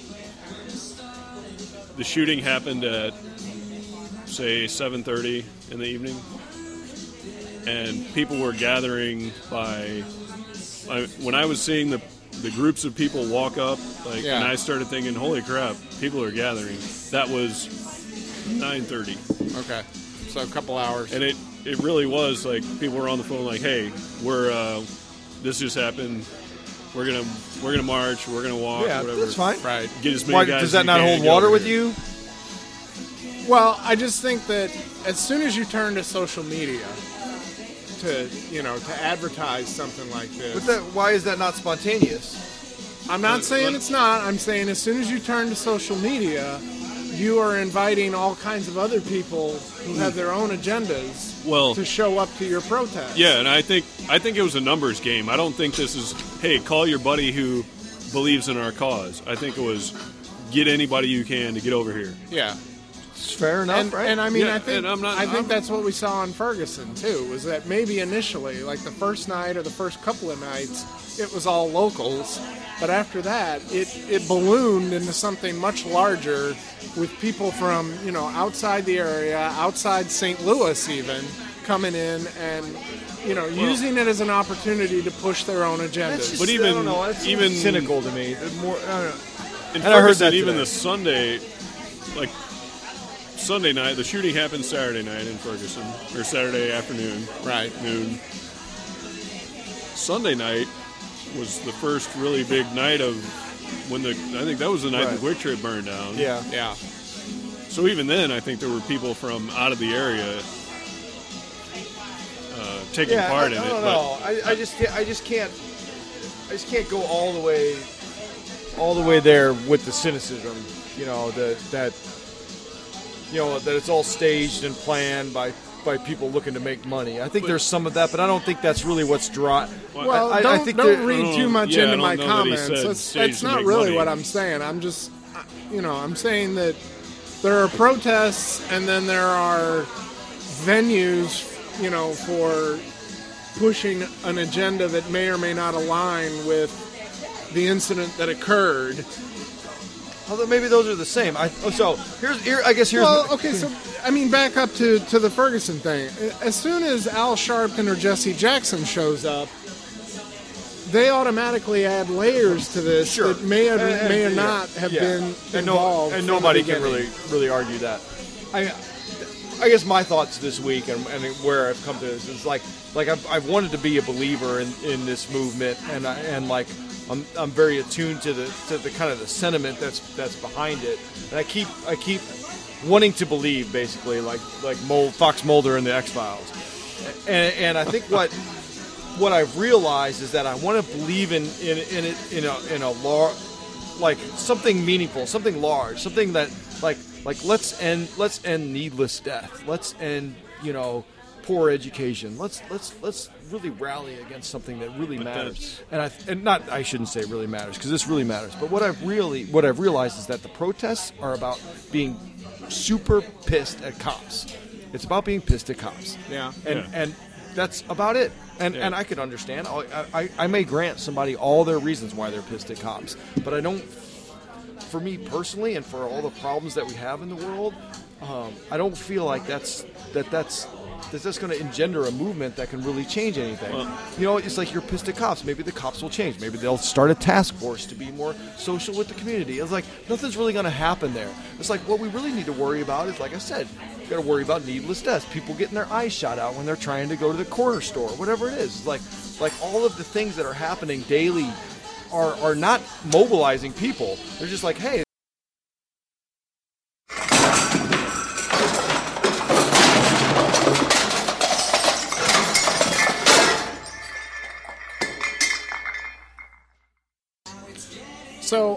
the shooting happened at, say, seven thirty in the evening, and people were gathering by. I, when I was seeing the the groups of people walk up, like, Yeah. and I started thinking, "Holy crap, people are gathering." That was nine thirty, Okay, so a couple hours. and it it really was like people were on the phone, like, "Hey, we're uh, this just happened. We're gonna we're gonna march. We're gonna walk. Yeah, whatever. that's fine. Right. Get as many Why, guys does as that you not can hold get water over with here." you? Well, I just think that as soon as you turn to social media to, you know, to advertise something like this, But that, why is that not spontaneous? I'm not Let- saying let- it's not. I'm saying as soon as you turn to social media, you are inviting all kinds of other people who have their own agendas Well, to show up to your protest. yeah, and I think I think it was a numbers game. I don't think this is, hey, call your buddy who believes in our cause. I think it was get anybody you can to get over here. Yeah. It's fair enough, And, right? and I mean, Yeah, I think and I'm not- I think I'm- that's what we saw in Ferguson too. Was that maybe initially, like the first night or the first couple of nights, it was all locals, but after that, it it ballooned into something much larger, with people from, you know, outside the area, outside Saint Louis even, coming in and, you know, using it as an opportunity to push their own agendas. But I even- don't know, that's even- cynical to me. The More, I don't know. In And I heard Ferguson, that even today. the Sunday, like Sunday night, the shooting happened Saturday night in Ferguson, or Saturday afternoon, Right. noon. Sunday night was the first really big night of when the, I think that was the night Right. the Quick Trip burned down. Yeah. Yeah. So even then, I think there were people from out of the area uh, taking Yeah, part I, in I it. don't but know. I, I just can't, I just can't I just can't go all the way all the way there with the cynicism. You know that that you know that it's all staged and planned by by people looking to make money. I think But- there's some of that, but I don't think that's really what's draw. Well, I, I, don't, I think don't there- read I too don't- much yeah, I into don't my know that he comments. said That's, stage that's to not make really money. what I'm saying. I'm just, you know, I'm saying that there are protests and then there are venues, you know, for pushing an agenda that may or may not align with the incident that occurred. Although maybe those are the same. I, oh, so here's here. I guess here's. Well, okay, so I mean, back up to, to the Ferguson thing. As soon as Al Sharpton or Jesse Jackson shows up, they automatically add layers to this Sure. that may or And- and- may or yeah, not have yeah. been and, no, involved. and from the nobody can beginning. really really argue that. I I guess my thoughts this week and, and where I've come to this is like like I've, I've wanted to be a believer in, in this movement and I, and like I'm, I'm very attuned to the to the kind of the sentiment that's that's behind it and I keep I keep wanting to believe basically like like Mold, Fox Mulder in the X-Files and and I think what what I've realized is that I want to believe in in, in it in a in a lar- like something meaningful, something large, something that like like let's end let's end needless death. Let's end, you know, poor education. Let's let's let's really rally against something that really matters. And I and not I shouldn't say really matters because this really matters. But what I've really what I've realized is that the protests are about being super pissed at cops. It's about being pissed at cops. Yeah. And Yeah. and that's about it. And Yeah. and I could understand. I, I I may grant somebody all their reasons why they're pissed at cops, but I don't. For me personally, and for all the problems that we have in the world, um, I don't feel like that's that that's that that's going to engender a movement that can really change anything. Well- you know, it's like you're pissed at cops. Maybe the cops will change. Maybe they'll start a task force to be more social with the community. It's like nothing's really going to happen there. It's like what we really need to worry about is, like I said, you got to worry about needless deaths. People getting their eyes shot out when they're trying to go to the corner store, whatever it is. It's like like all of the things that are happening daily are are not mobilizing people. They're just like, hey,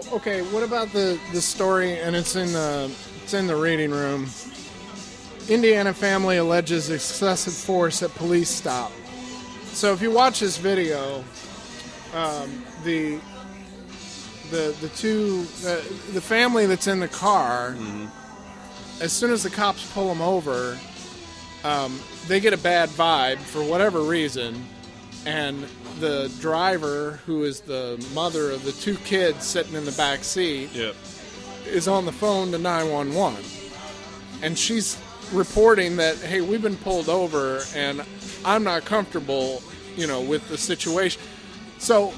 okay, what about the, the story, and it's in the, it's in the reading room. Indiana family alleges excessive force at police stop. So if you watch this video, um, the the the two the, the family that's in the car, mm-hmm. as soon as the cops pull them over, um, they get a bad vibe for whatever reason, and the driver, who is the mother of the two kids sitting in the back seat, yep. is on the phone to nine one one, and she's reporting that, hey, we've been pulled over and I'm not comfortable, you know, with the situation. So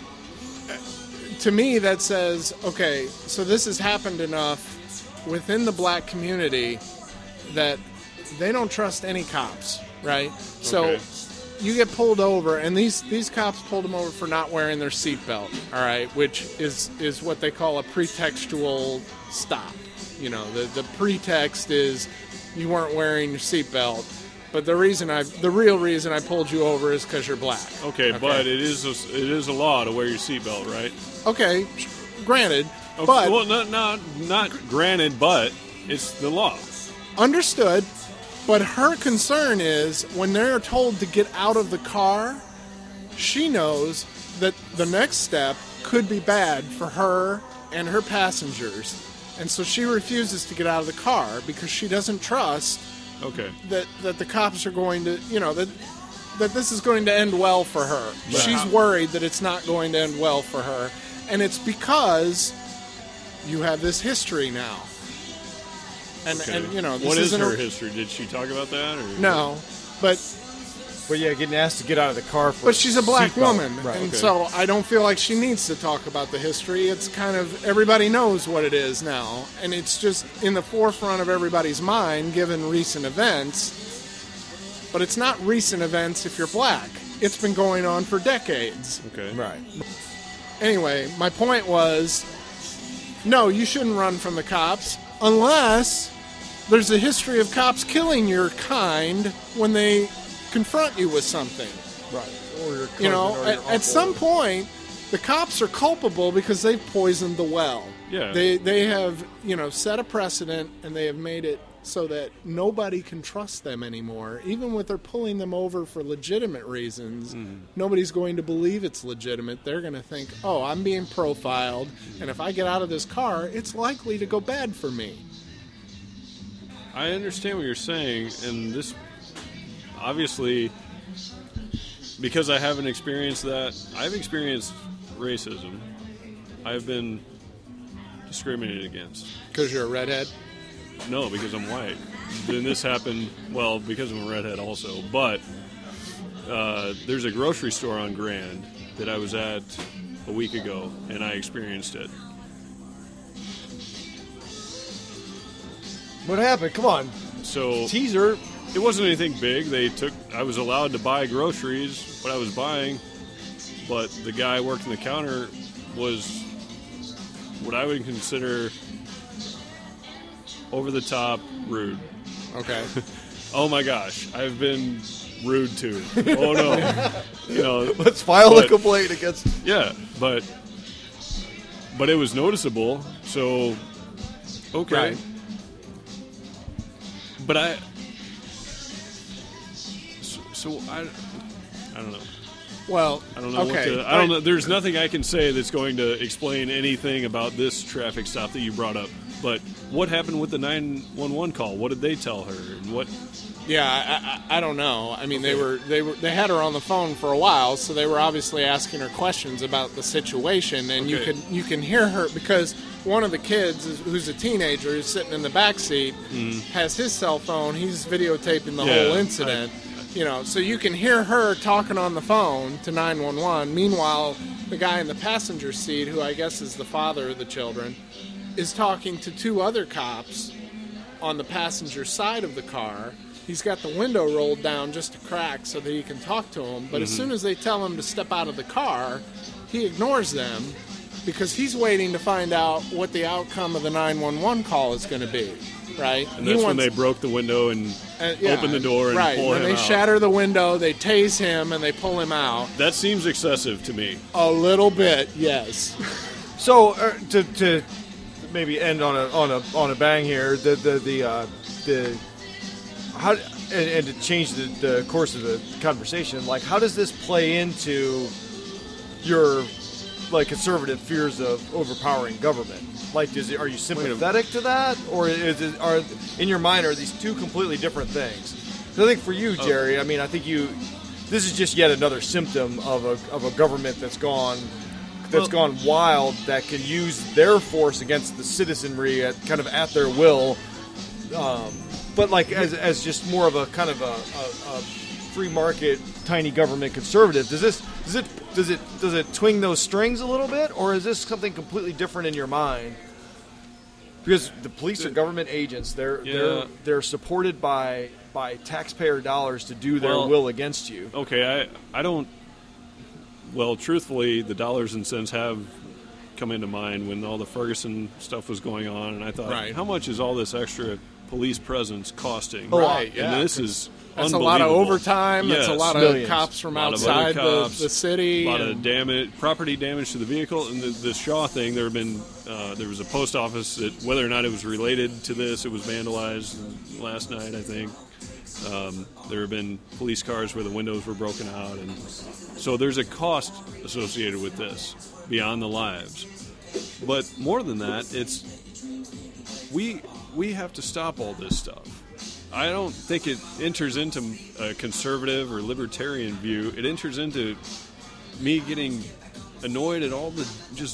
to me that says, okay, so this has happened enough within the black community that they don't trust any cops, right? So okay. you get pulled over, and these these cops pulled them over for not wearing their seatbelt, all right, which is is what they call a pretextual stop. You know, the the pretext is you weren't wearing your seatbelt, but the reason I, the real reason I pulled you over is because you're black. Okay, okay, but it is a, it is a law to wear your seatbelt, right? Okay, granted, okay, but well, not not not granted, but it's the law. Understood, but her concern is when they're told to get out of the car, she knows that the next step could be bad for her and her passengers. And so she refuses to get out of the car because she doesn't trust okay. that, that the cops are going to, you know, that that this is going to end well for her. Right. She's worried that it's not going to end well for her. And it's because you have this history now. And, okay. and you know, this what is her a, history? Did she talk about that? Or no, but... But yeah, getting asked to get out of the car for But she's a black woman, right, and okay. so I don't feel like she needs to talk about the history. It's kind of, everybody knows what it is now, and it's just in the forefront of everybody's mind given recent events. But it's not recent events if you're black. It's been going on for decades. Okay. Right. Anyway, my point was, no, you shouldn't run from the cops unless there's a history of cops killing your kind when they confront you with something. Right. Or your cousin, you know, or at, your at some point, the cops are culpable because they've poisoned the well. Yeah. They they have, you know, set a precedent, and they have made it so that nobody can trust them anymore. Even when they're pulling them over for legitimate reasons, mm. nobody's going to believe it's legitimate. They're going to think, oh, I'm being profiled, and if I get out of this car, it's likely to go bad for me. I understand what you're saying, and this... Obviously, because I haven't experienced that, I've experienced racism. I've been discriminated against. Because you're a redhead? No, because I'm white. Then this happened, well, because I'm a redhead also. But uh, there's a grocery store on Grand that I was at a week ago, and I experienced it. What happened? Come on. So teaser. It wasn't anything big. They took. I was allowed to buy groceries, what I was buying, but the guy working the counter was what I would consider over the top rude. Okay. Oh my gosh, I've been rude too. Oh no, you know. Let's file but, a complaint against. Yeah, but but it was noticeable. So okay, right. but I. So I, I don't know. Well, I don't know. okay. What to, I don't know. There's nothing I can say that's going to explain anything about this traffic stop that you brought up. But what happened with the nine one one call? What did they tell her? And what? Yeah, I, I, I don't know. I mean, okay. they were they were they had her on the phone for a while, so they were obviously asking her questions about the situation, and okay. you can you can hear her because one of the kids, is, who's a teenager, who's sitting in the back seat, mm. has his cell phone. He's videotaping the yeah, whole incident. I, You know, so you can hear her talking on the phone to nine one one. Meanwhile, the guy in the passenger seat, who I guess is the father of the children, is talking to two other cops on the passenger side of the car. He's got the window rolled down just a crack so that he can talk to them. But mm-hmm. as soon as they tell him to step out of the car, he ignores them because he's waiting to find out what the outcome of the nine one one call is going to be. Right, and that's when they broke the window and uh, yeah, opened the door and right. pull when him they out. shatter the window, they tase him and they pull him out. That seems excessive to me. A little bit, yes. So uh, to to maybe end on a on a on a bang here, the the the uh, the how and, and to change the, the course of the conversation, like how does this play into your like conservative fears of overpowering government? Like, is it, are you sympathetic to that, or is it, are in your mind are these two completely different things? 'Cause I think for you, Jerry, I mean, I think you this is just yet another symptom of a of a government that's gone that's well, gone wild, that can use their force against the citizenry at kind of at their will, um, but like as as just more of a kind of a, a, a free market, tiny government conservative. Does this does it does it does it twing those strings a little bit, or is this something completely different in your mind? Because the police are government agents. They're yeah. they're they're supported by by taxpayer dollars to do their well, will against you. Okay, I I don't. Well, truthfully, the dollars and cents have come into mind when all the Ferguson stuff was going on, and I thought, right. how much is all this extra police presence costing? Right, yeah. And this is That's a lot of overtime. Yes. That's a lot Millions. of cops from A lot of outside other cops, the, the city. A lot and, of damage, property damage to the vehicle, and the, the Shaw thing. There have been uh, there was a post office that, whether or not it was related to this, it was vandalized last night, I think. Um, there have been police cars where the windows were broken out, and so there's a cost associated with this beyond the lives. But more than that, it's we we have to stop all this stuff. I don't think it enters into a conservative or libertarian view. It enters into me getting annoyed at all the just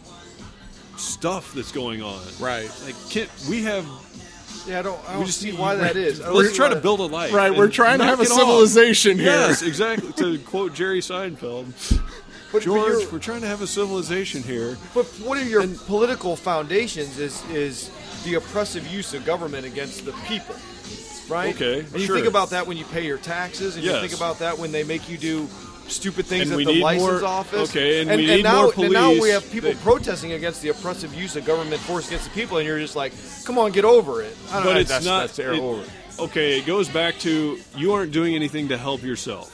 stuff that's going on. Right. Like, can't, we have... Yeah, I don't, I we don't just see need- why that is. I don't Let's see try why to build a life. Right, and we're trying to knock have a it off. civilization here. Yes, exactly. To quote Jerry Seinfeld, But George, you're- we're trying to have a civilization here. But what are your political foundations is is the oppressive use of government against the people, right? Okay, And you sure. think about that when you pay your taxes, and you Yes. think about that when they make you do stupid things And at we the need license more- office. okay, and we and need now, more And now we police have people that- protesting against the oppressive use of government force against the people, and you're just like, come on, get over it. I don't But know, it's that's, not. That's terrible. it- over it. okay, it goes back to you aren't doing anything to help yourself.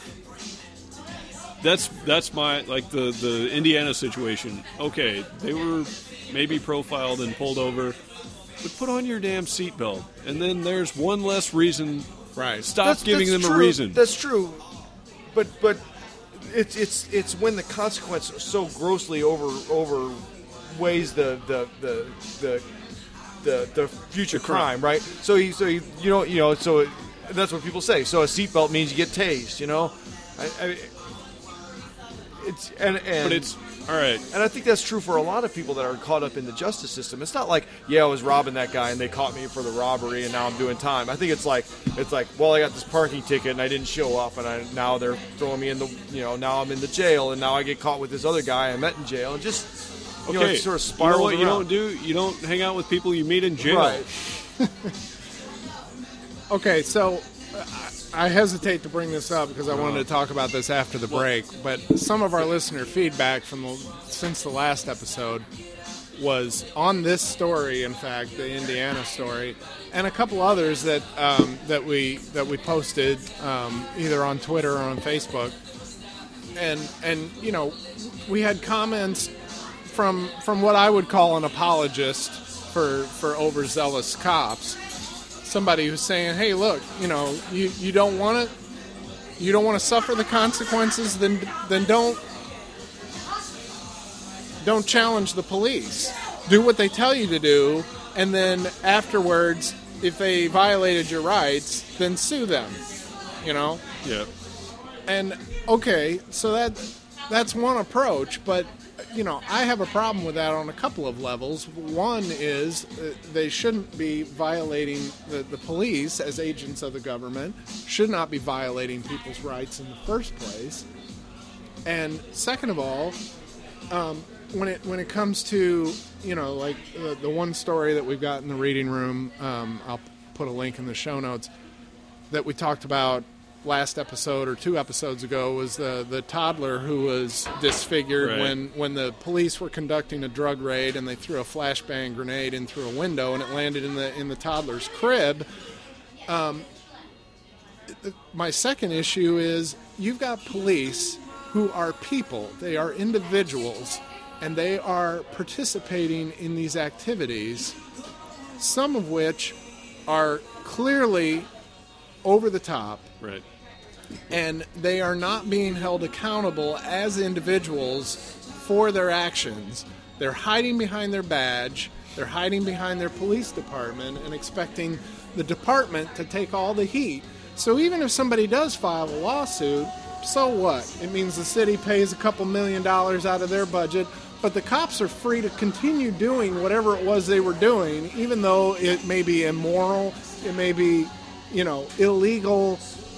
That's that's my like the the Indiana situation. Okay, they were maybe profiled and pulled over, but put on your damn seatbelt, and then there's one less reason. Right. Stop That's- giving that's them true. a reason. That's true, but but it's it's it's when the consequence so grossly over overweighs the the the the the, the future The crime. crime, right? So you so you, you know you know so it, that's what people say. So a seatbelt means you get tased, you know. I, I, it's and, and But it's all right. and I think that's true for a lot of people that are caught up in the justice system. It's not like, yeah, I was robbing that guy and they caught me for the robbery and now I'm doing time. I think it's like, it's like, well, I got this parking ticket and I didn't show up and I, now they're throwing me in the, you know, now I'm in the jail and now I get caught with this other guy I met in jail and just, you know, Okay, it sort of you know spirals what you around. don't do? You don't hang out with people you meet in jail. Right. Okay, so uh, I hesitate to bring this up because I wanted to talk about this after the break, but some of our listener feedback from the, since the last episode was on this story, in fact, the Indiana story, and a couple others that um, that we that we posted um, either on Twitter or on Facebook, and and you know we had comments from from what I would call an apologist for for overzealous cops. Somebody who's saying, "Hey, look, you know, you, you don't want to, you don't want to suffer the consequences, then then don't don't challenge the police. Do what they tell you to do, and then afterwards, if they violated your rights, then sue them." You know, Yeah. and okay, so that that's one approach, but you know, I have a problem with that on a couple of levels. One is uh, they shouldn't be violating the, the police as agents of the government, should not be violating people's rights in the first place. And second of all, um, when it when it comes to, you know, like uh, the one story that we've got in the reading room, um, I'll put a link in the show notes, that we talked about last episode or two episodes ago, was the the toddler who was disfigured Right. when when the police were conducting a drug raid and they threw a flashbang grenade in through a window and it landed in the in the toddler's crib. Um, th- my second issue is you've got police who are people, they are individuals, and they are participating in these activities, some of which are clearly over the top. Right. And they are not being held accountable as individuals for their actions. They're hiding behind their badge, they're hiding behind their police department and expecting the department to take all the heat. So even if somebody does file a lawsuit, so what? It means the city pays a couple million dollars out of their budget, but the cops are free to continue doing whatever it was they were doing, even though it may be immoral, it may be, you know, illegal.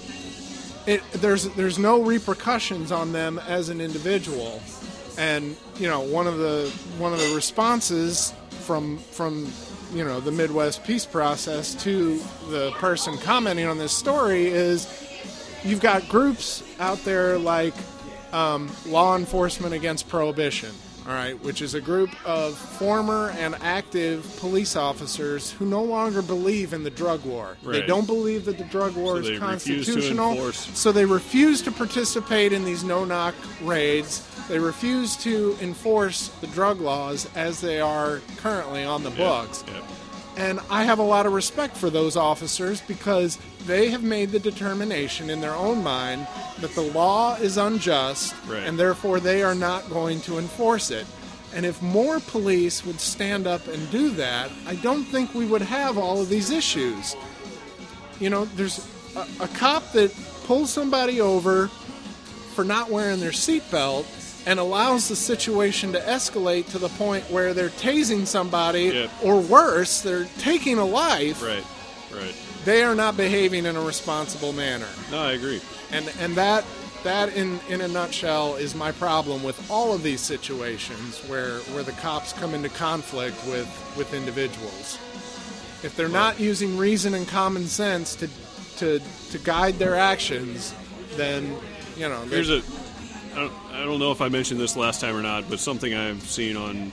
It, there's there's no repercussions on them as an individual, and you know one of the one of the responses from from you know the Midwest Peace Process to the person commenting on this story is you've got groups out there like um, Law Enforcement Against Prohibition, all right, which is a group of former and active police officers who no longer believe in the drug war. Right. They don't believe that the drug war So is they refuse to constitutional, enforce- so they refuse to participate in these no-knock raids. They refuse to enforce the drug laws as they are currently on the books. Yeah. And I have a lot of respect for those officers because they have made the determination in their own mind that the law is unjust, Right. and therefore they are not going to enforce it. And if more police would stand up and do that, I don't think we would have all of these issues. You know, there's a, a cop that pulls somebody over for not wearing their seatbelt and allows the situation to escalate to the point where they're tasing somebody, Yep. or worse, they're taking a life. Right. Right. They are not behaving in a responsible manner. No, I agree. And and that that in, in a nutshell is my problem with all of these situations where, where the cops come into conflict with, with individuals. If they're not using reason and common sense to to to guide their actions, then you know Here's a. I don't, I don't know if I mentioned this last time or not, but something I've seen on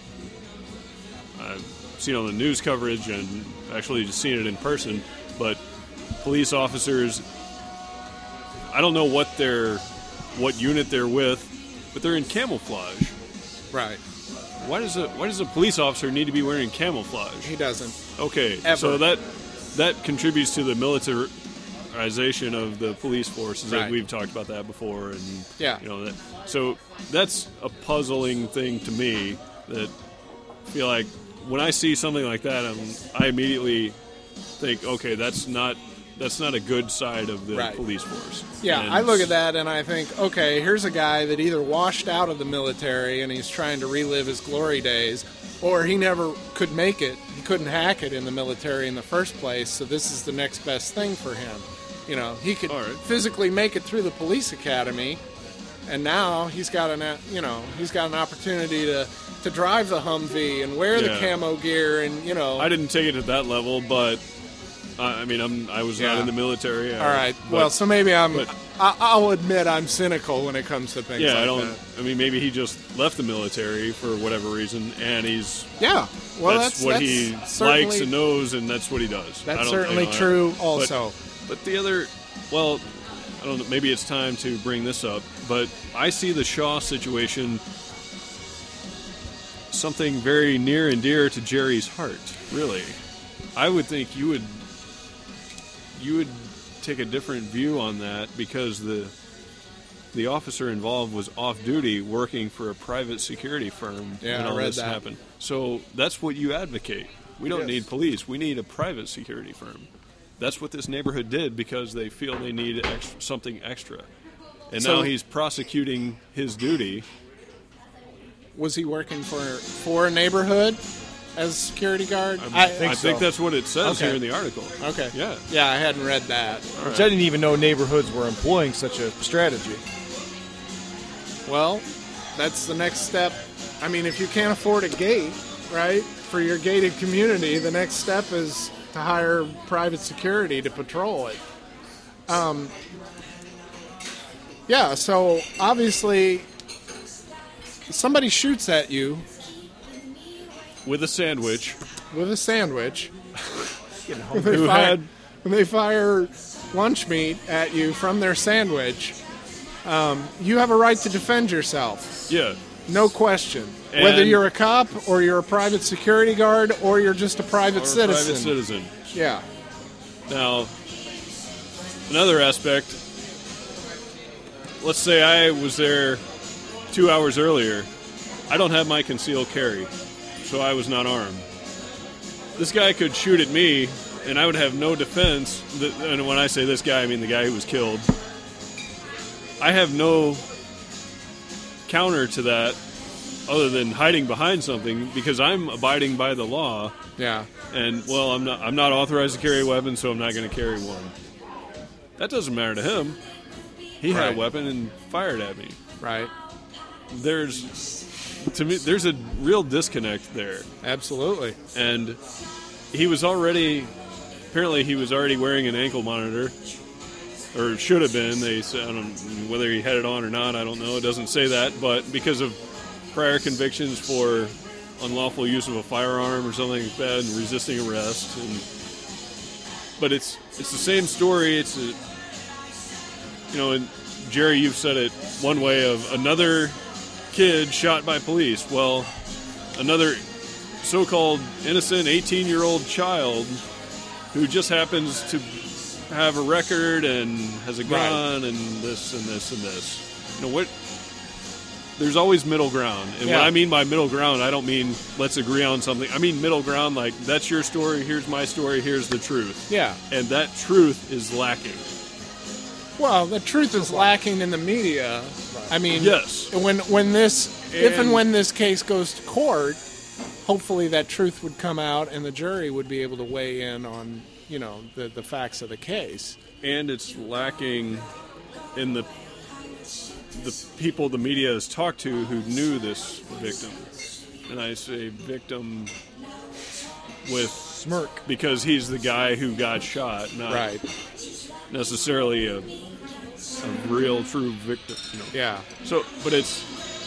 I've seen on the news coverage and actually just seen it in person. But police officers, I don't know what they're, what unit they're with, but they're in camouflage. right. Why does a why does a police officer need to be wearing camouflage? He doesn't. Okay, Ever. so that that contributes to the militarization of the police forces. Right. And we've talked about that before, and Yeah. you know that. So that's a puzzling thing to me. That I feel like when I see something like that, I'm, I immediately think, okay, that's not that's not a good side of the Right. police force. Yeah, And I look at that and I think, okay, here's a guy that either washed out of the military and he's trying to relive his glory days, or he never could make it. He couldn't hack it in the military in the first place, so this is the next best thing for him. You know, he could All right. physically make it through the police academy, and now he's got an, you know, he's got an opportunity to, to drive the Humvee and wear the Yeah. camo gear, and you know. I didn't take it at that level, but uh, I mean, I'm I was not Yeah. in the military. All right. well, so maybe I'm. but- I, I'll admit I'm cynical when it comes to things yeah, like I don't. that. I mean, maybe he just left the military for whatever reason, and he's Yeah. Well, that's, that's, what that's he certainly, likes and knows, and that's what he does. I That's don't- certainly you know, I- true. but- Also, But the other, well, I don't know, maybe it's time to bring this up, but I see the Shaw situation something very near and dear to Jerry's heart, really. I would think you would you would take a different view on that because the the officer involved was off duty working for a private security firm Yeah, when I all read this that. happened. So that's what you advocate. We don't Yes. need police. We need a private security firm. That's what this neighborhood did because they feel they need ex- something extra. And So- now he's prosecuting his duty. was he working for for a neighborhood as a security guard? I, think I think so. that's what it says Okay. here in the article. Okay. Yeah. Yeah, I hadn't read that. Which I didn't even know neighborhoods were employing such a strategy. Well, that's the next step. I mean, if you can't afford a gate, right, for your gated community, the next step is to hire private security to patrol it. Um, yeah, so obviously somebody shoots at you With a sandwich. with a sandwich. Getting When hungry. they, Who fire, had- when they fire lunch meat at you from their sandwich, um, you have a right to defend yourself. Yeah. No question. And Whether you're a cop or you're a private security guard or you're just a private or a citizen. private citizen. Yeah. Now, another aspect, let's say I was there two hours earlier. I don't have my concealed carry, so I was not armed. This guy could shoot at me, and I would have no defense. And when I say this guy, I mean the guy who was killed. I have no counter to that other than hiding behind something because I'm abiding by the law. Yeah. And, well, I'm not I'm not authorized to carry a weapon, so I'm not going to carry one. That doesn't matter to him. He had Right. a weapon and fired at me. Right. There's, to me, there's a real disconnect there. Absolutely. And he was already, apparently he was already wearing an ankle monitor, or should have been. They said, I don't whether he had it on or not, I don't know. It doesn't say that, but because of prior convictions for unlawful use of a firearm or something like that, and resisting arrest. And, but it's it's the same story. It's a, you know, and Jerry, you've said it one way of another kid shot by police. Well, another so-called innocent eighteen-year-old child who just happens to have a record and has a gun and this and this and this. You know what? There's always middle ground. And Yeah. what I mean by middle ground, I don't mean let's agree on something. I mean middle ground like that's your story, here's my story, here's the truth. Yeah. And that truth is lacking. Well, the truth is lacking in the media. I mean, Yes. when when this, if and And- when this case goes to court, hopefully that truth would come out and the jury would be able to weigh in on, you know, the, the facts of the case. And it's lacking in the the people the media has talked to who knew this victim. And I say victim with Smirk. because he's the guy who got shot, not Right. necessarily a, a real true victim. You know. Yeah. So, but it's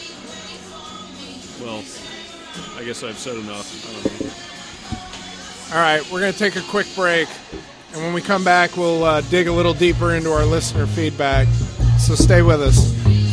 well, I guess I've said enough. I don't know. All right, we're going to take a quick break. And when we come back, we'll uh, dig a little deeper into our listener feedback. So stay with us.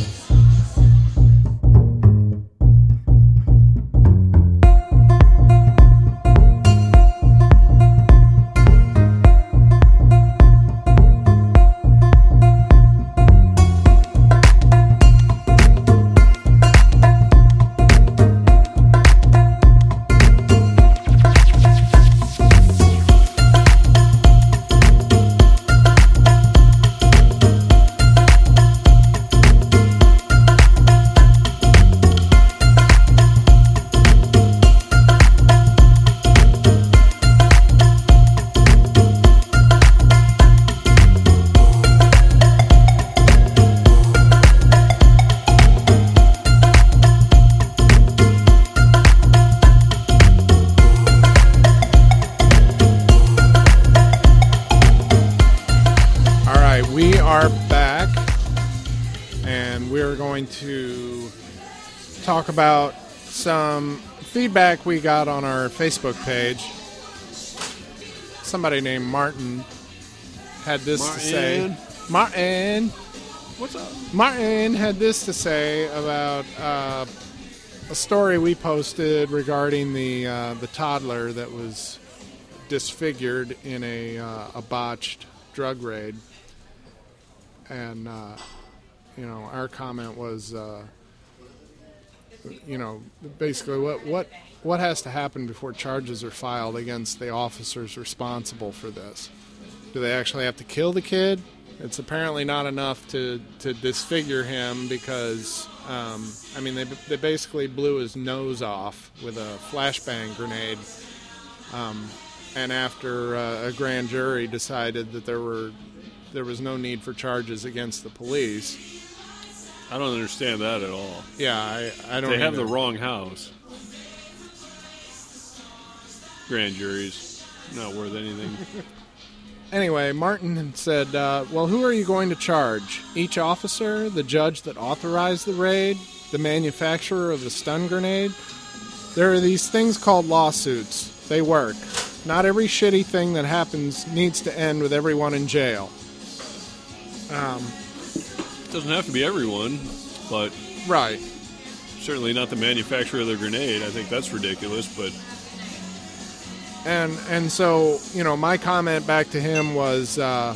To talk about some feedback we got on our Facebook page. Somebody named Martin had this Martin. to say. Martin. What's up? Martin had this to say about uh, a story we posted regarding the uh, the toddler that was disfigured in a uh, a botched drug raid, and uh, you know, our comment was, uh, you know, basically what what what has to happen before charges are filed against the officers responsible for this? Do they actually have to kill the kid? It's apparently not enough to, to disfigure him because, um, I mean, they they basically blew his nose off with a flashbang grenade. Um, and after uh, a grand jury decided that there were there was no need for charges against the police. I don't understand that at all. Yeah, I, I don't They have either. the wrong house. Grand juries, not worth anything. Anyway, Martin said, uh, well, who are you going to charge? Each officer? The judge that authorized the raid? The manufacturer of the stun grenade? There are these things called lawsuits. They work. Not every shitty thing that happens needs to end with everyone in jail. Um, Doesn't have to be everyone, but right. certainly not the manufacturer of the grenade. I think that's ridiculous, but And and so, you know, my comment back to him was, uh,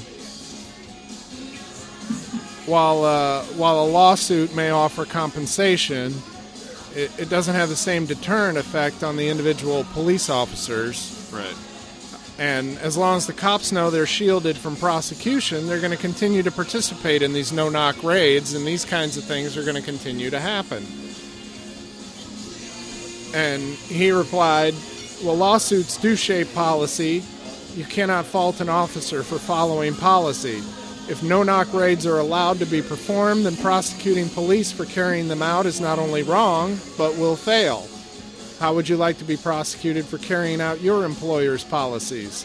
while uh, while a lawsuit may offer compensation, it, it doesn't have the same deterrent effect on the individual police officers. right. And as long as the cops know they're shielded from prosecution, they're going to continue to participate in these no-knock raids, and these kinds of things are going to continue to happen. And he replied, well, lawsuits do shape policy. You cannot fault an officer for following policy. If no-knock raids are allowed to be performed, then prosecuting police for carrying them out is not only wrong, but will fail. How would you like to be prosecuted for carrying out your employer's policies?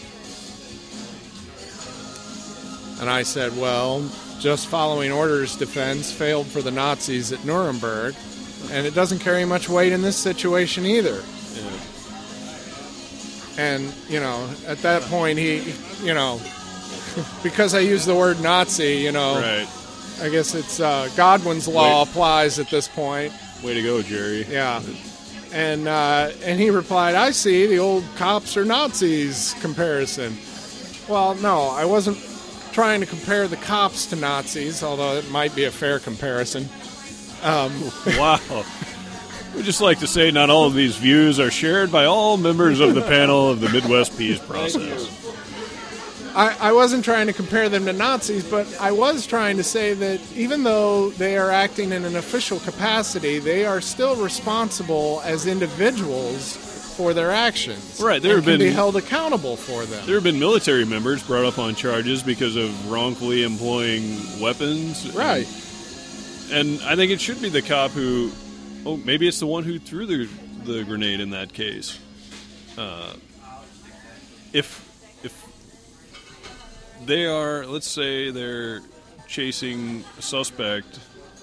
And I said, well, just following orders defense failed for the Nazis at Nuremberg, and it doesn't carry much weight in this situation either. Yeah. And, you know, at that point, he, you know, because I used the word Nazi, you know, Right. I guess it's uh, Godwin's law Wait. applies at this point. Way to go, Jerry. Yeah. And uh, and he replied, I see, the old cops are Nazis comparison. Well, no, I wasn't trying to compare the cops to Nazis, although it might be a fair comparison. Wow. We'd just like to say not all of these views are shared by all members of the panel of the Midwest Peace Process. I, I wasn't trying to compare them to Nazis, but I was trying to say that even though they are acting in an official capacity, they are still responsible as individuals for their actions. Right, there and have can been- be held accountable for them. There have been military members brought up on charges because of wrongfully employing weapons. Right. And, and I think it should be the cop who, oh, maybe it's the one who threw the the grenade in that case. Uh, if if they are, let's say they're chasing a suspect,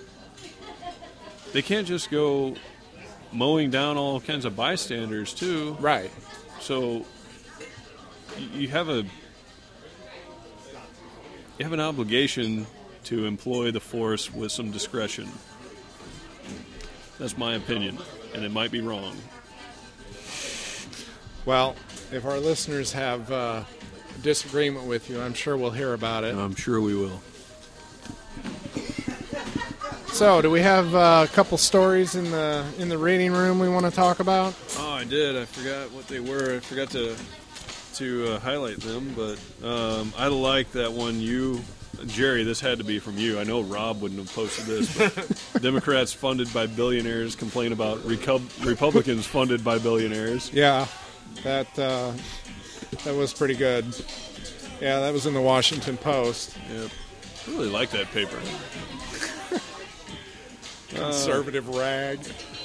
they can't just go mowing down all kinds of bystanders too. Right. So y- you have a you have an obligation to employ the force with some discretion. That's my opinion, and it might be wrong. Well, if our listeners have uh, a disagreement with you, I'm sure we'll hear about it. I'm sure we will. So, do we have uh, a couple stories in the in the reading room we want to talk about? Oh, I did. I forgot what they were. I forgot to to uh, highlight them, but um, I like that one. You, Jerry, this had to be from you. I know Rob wouldn't have posted this, but Democrats funded by billionaires complain about Recub- Republicans funded by billionaires. Yeah, that uh, that was pretty good. Yeah, that was in the Washington Post. Yep. I really like that paper. Conservative rag.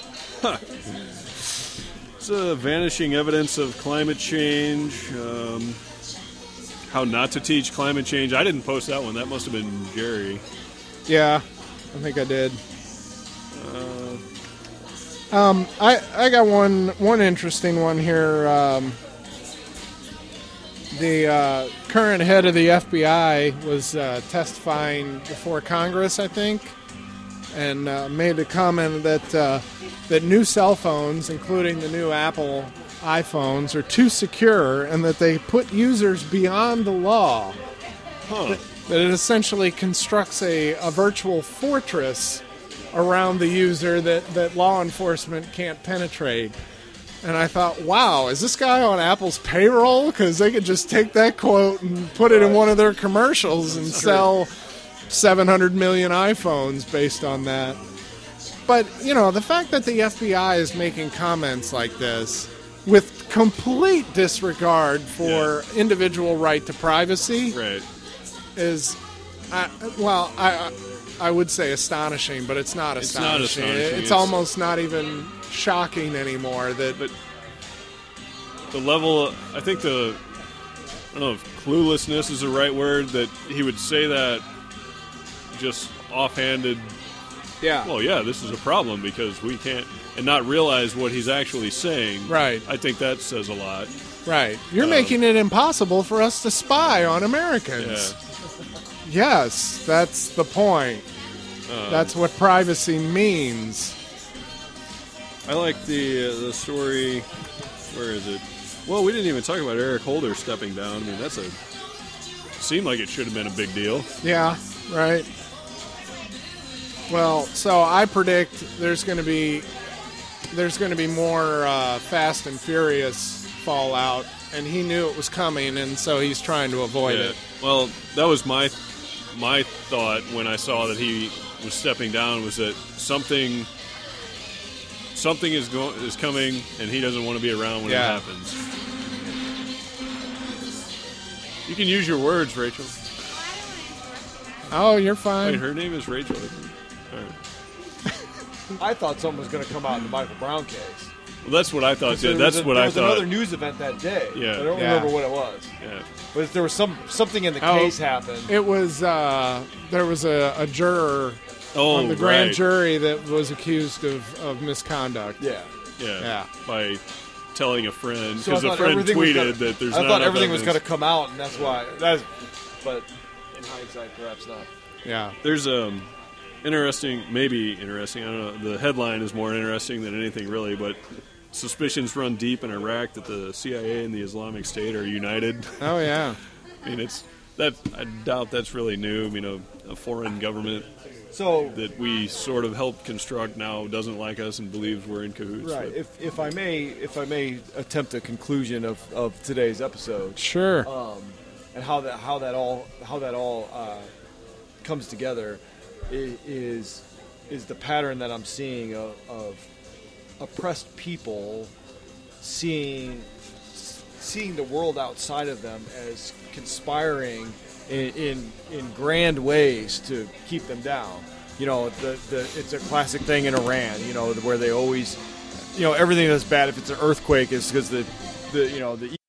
It's uh, vanishing evidence of climate change. Um, how not to teach climate change. I didn't post that one. That must have been Jerry. Yeah, I think I did. Uh, um, I I got one one interesting one here. Um, the uh, current head of the F B I was uh, testifying before Congress, I think, and uh, made a comment that uh, that new cell phones, including the new Apple iPhones, are too secure and that they put users beyond the law. Huh. That it essentially constructs a, a virtual fortress around the user that, that law enforcement can't penetrate. And I thought, wow, is this guy on Apple's payroll? Because they could just take that quote and put it in one of their commercials and sell seven hundred million iPhones based on that. But, you know, the fact that the F B I is making comments like this with complete disregard for Yeah. individual right to privacy Right. is, uh, well, I I would say astonishing, but it's not It's not astonishing. astonishing. It's, It's- almost not even shocking anymore that But the level, I think the, I don't know if cluelessness is the right word, that he would say that just offhanded, yeah, well, yeah, this is a problem because we can't, and not realize what he's actually saying. Right. I think that says a lot. right. You're um, making it impossible for us to spy on Americans. Yeah. Yes, that's the point. Um, That's what privacy means. I like the uh, the story. Where is it? Well, we didn't even talk about Eric Holder stepping down. I mean, that's a seemed like it should have been a big deal. Yeah, right. Well, so I predict there's going to be there's going to be more uh, Fast and Furious fallout, and he knew it was coming, and so he's trying to avoid Yeah. it. Well, that was my my thought when I saw that he was stepping down, was that something something is going is coming, and he doesn't want to be around when Yeah. it happens. You can use your words, Rachel. Oh, you're fine. Wait, her name is Rachel. All right. I thought something was going to come out in the Michael Brown case. Well, that's what I thought. There Too. was That's a- what there I was thought. another news event that day. Yeah. I don't Yeah. remember what it was. Yeah. But there was some something in the Oh. case happened. It was uh, there was a, a juror Oh, on the grand right. jury that was accused of, of misconduct. Yeah. Yeah. Yeah. By telling a friend, So I because a thought friend everything was tweeted gonna- that there's I not thought enough everything was going to evidence. come out, and that's why. That's, but in hindsight, perhaps not. Yeah. There's um interesting, maybe interesting. I don't know. The headline is more interesting than anything really, but suspicions run deep in Iraq that the C I A and the Islamic State are united. Oh yeah. I mean, it's that. I doubt that's really new. You know, a foreign government So, that we sort of helped construct now doesn't like us and believes we're in cahoots. right, with. if if I may, if I may attempt a conclusion of, of today's episode, Sure. um, and how that how that all how that all uh, comes together, i- is is the pattern that I'm seeing of, of oppressed people seeing seeing the world outside of them as conspiring in, in in grand ways to keep them down. You know, the the it's a classic thing in Iran. You know, where they always, you know, everything that's bad. If it's an earthquake, is because the the you know the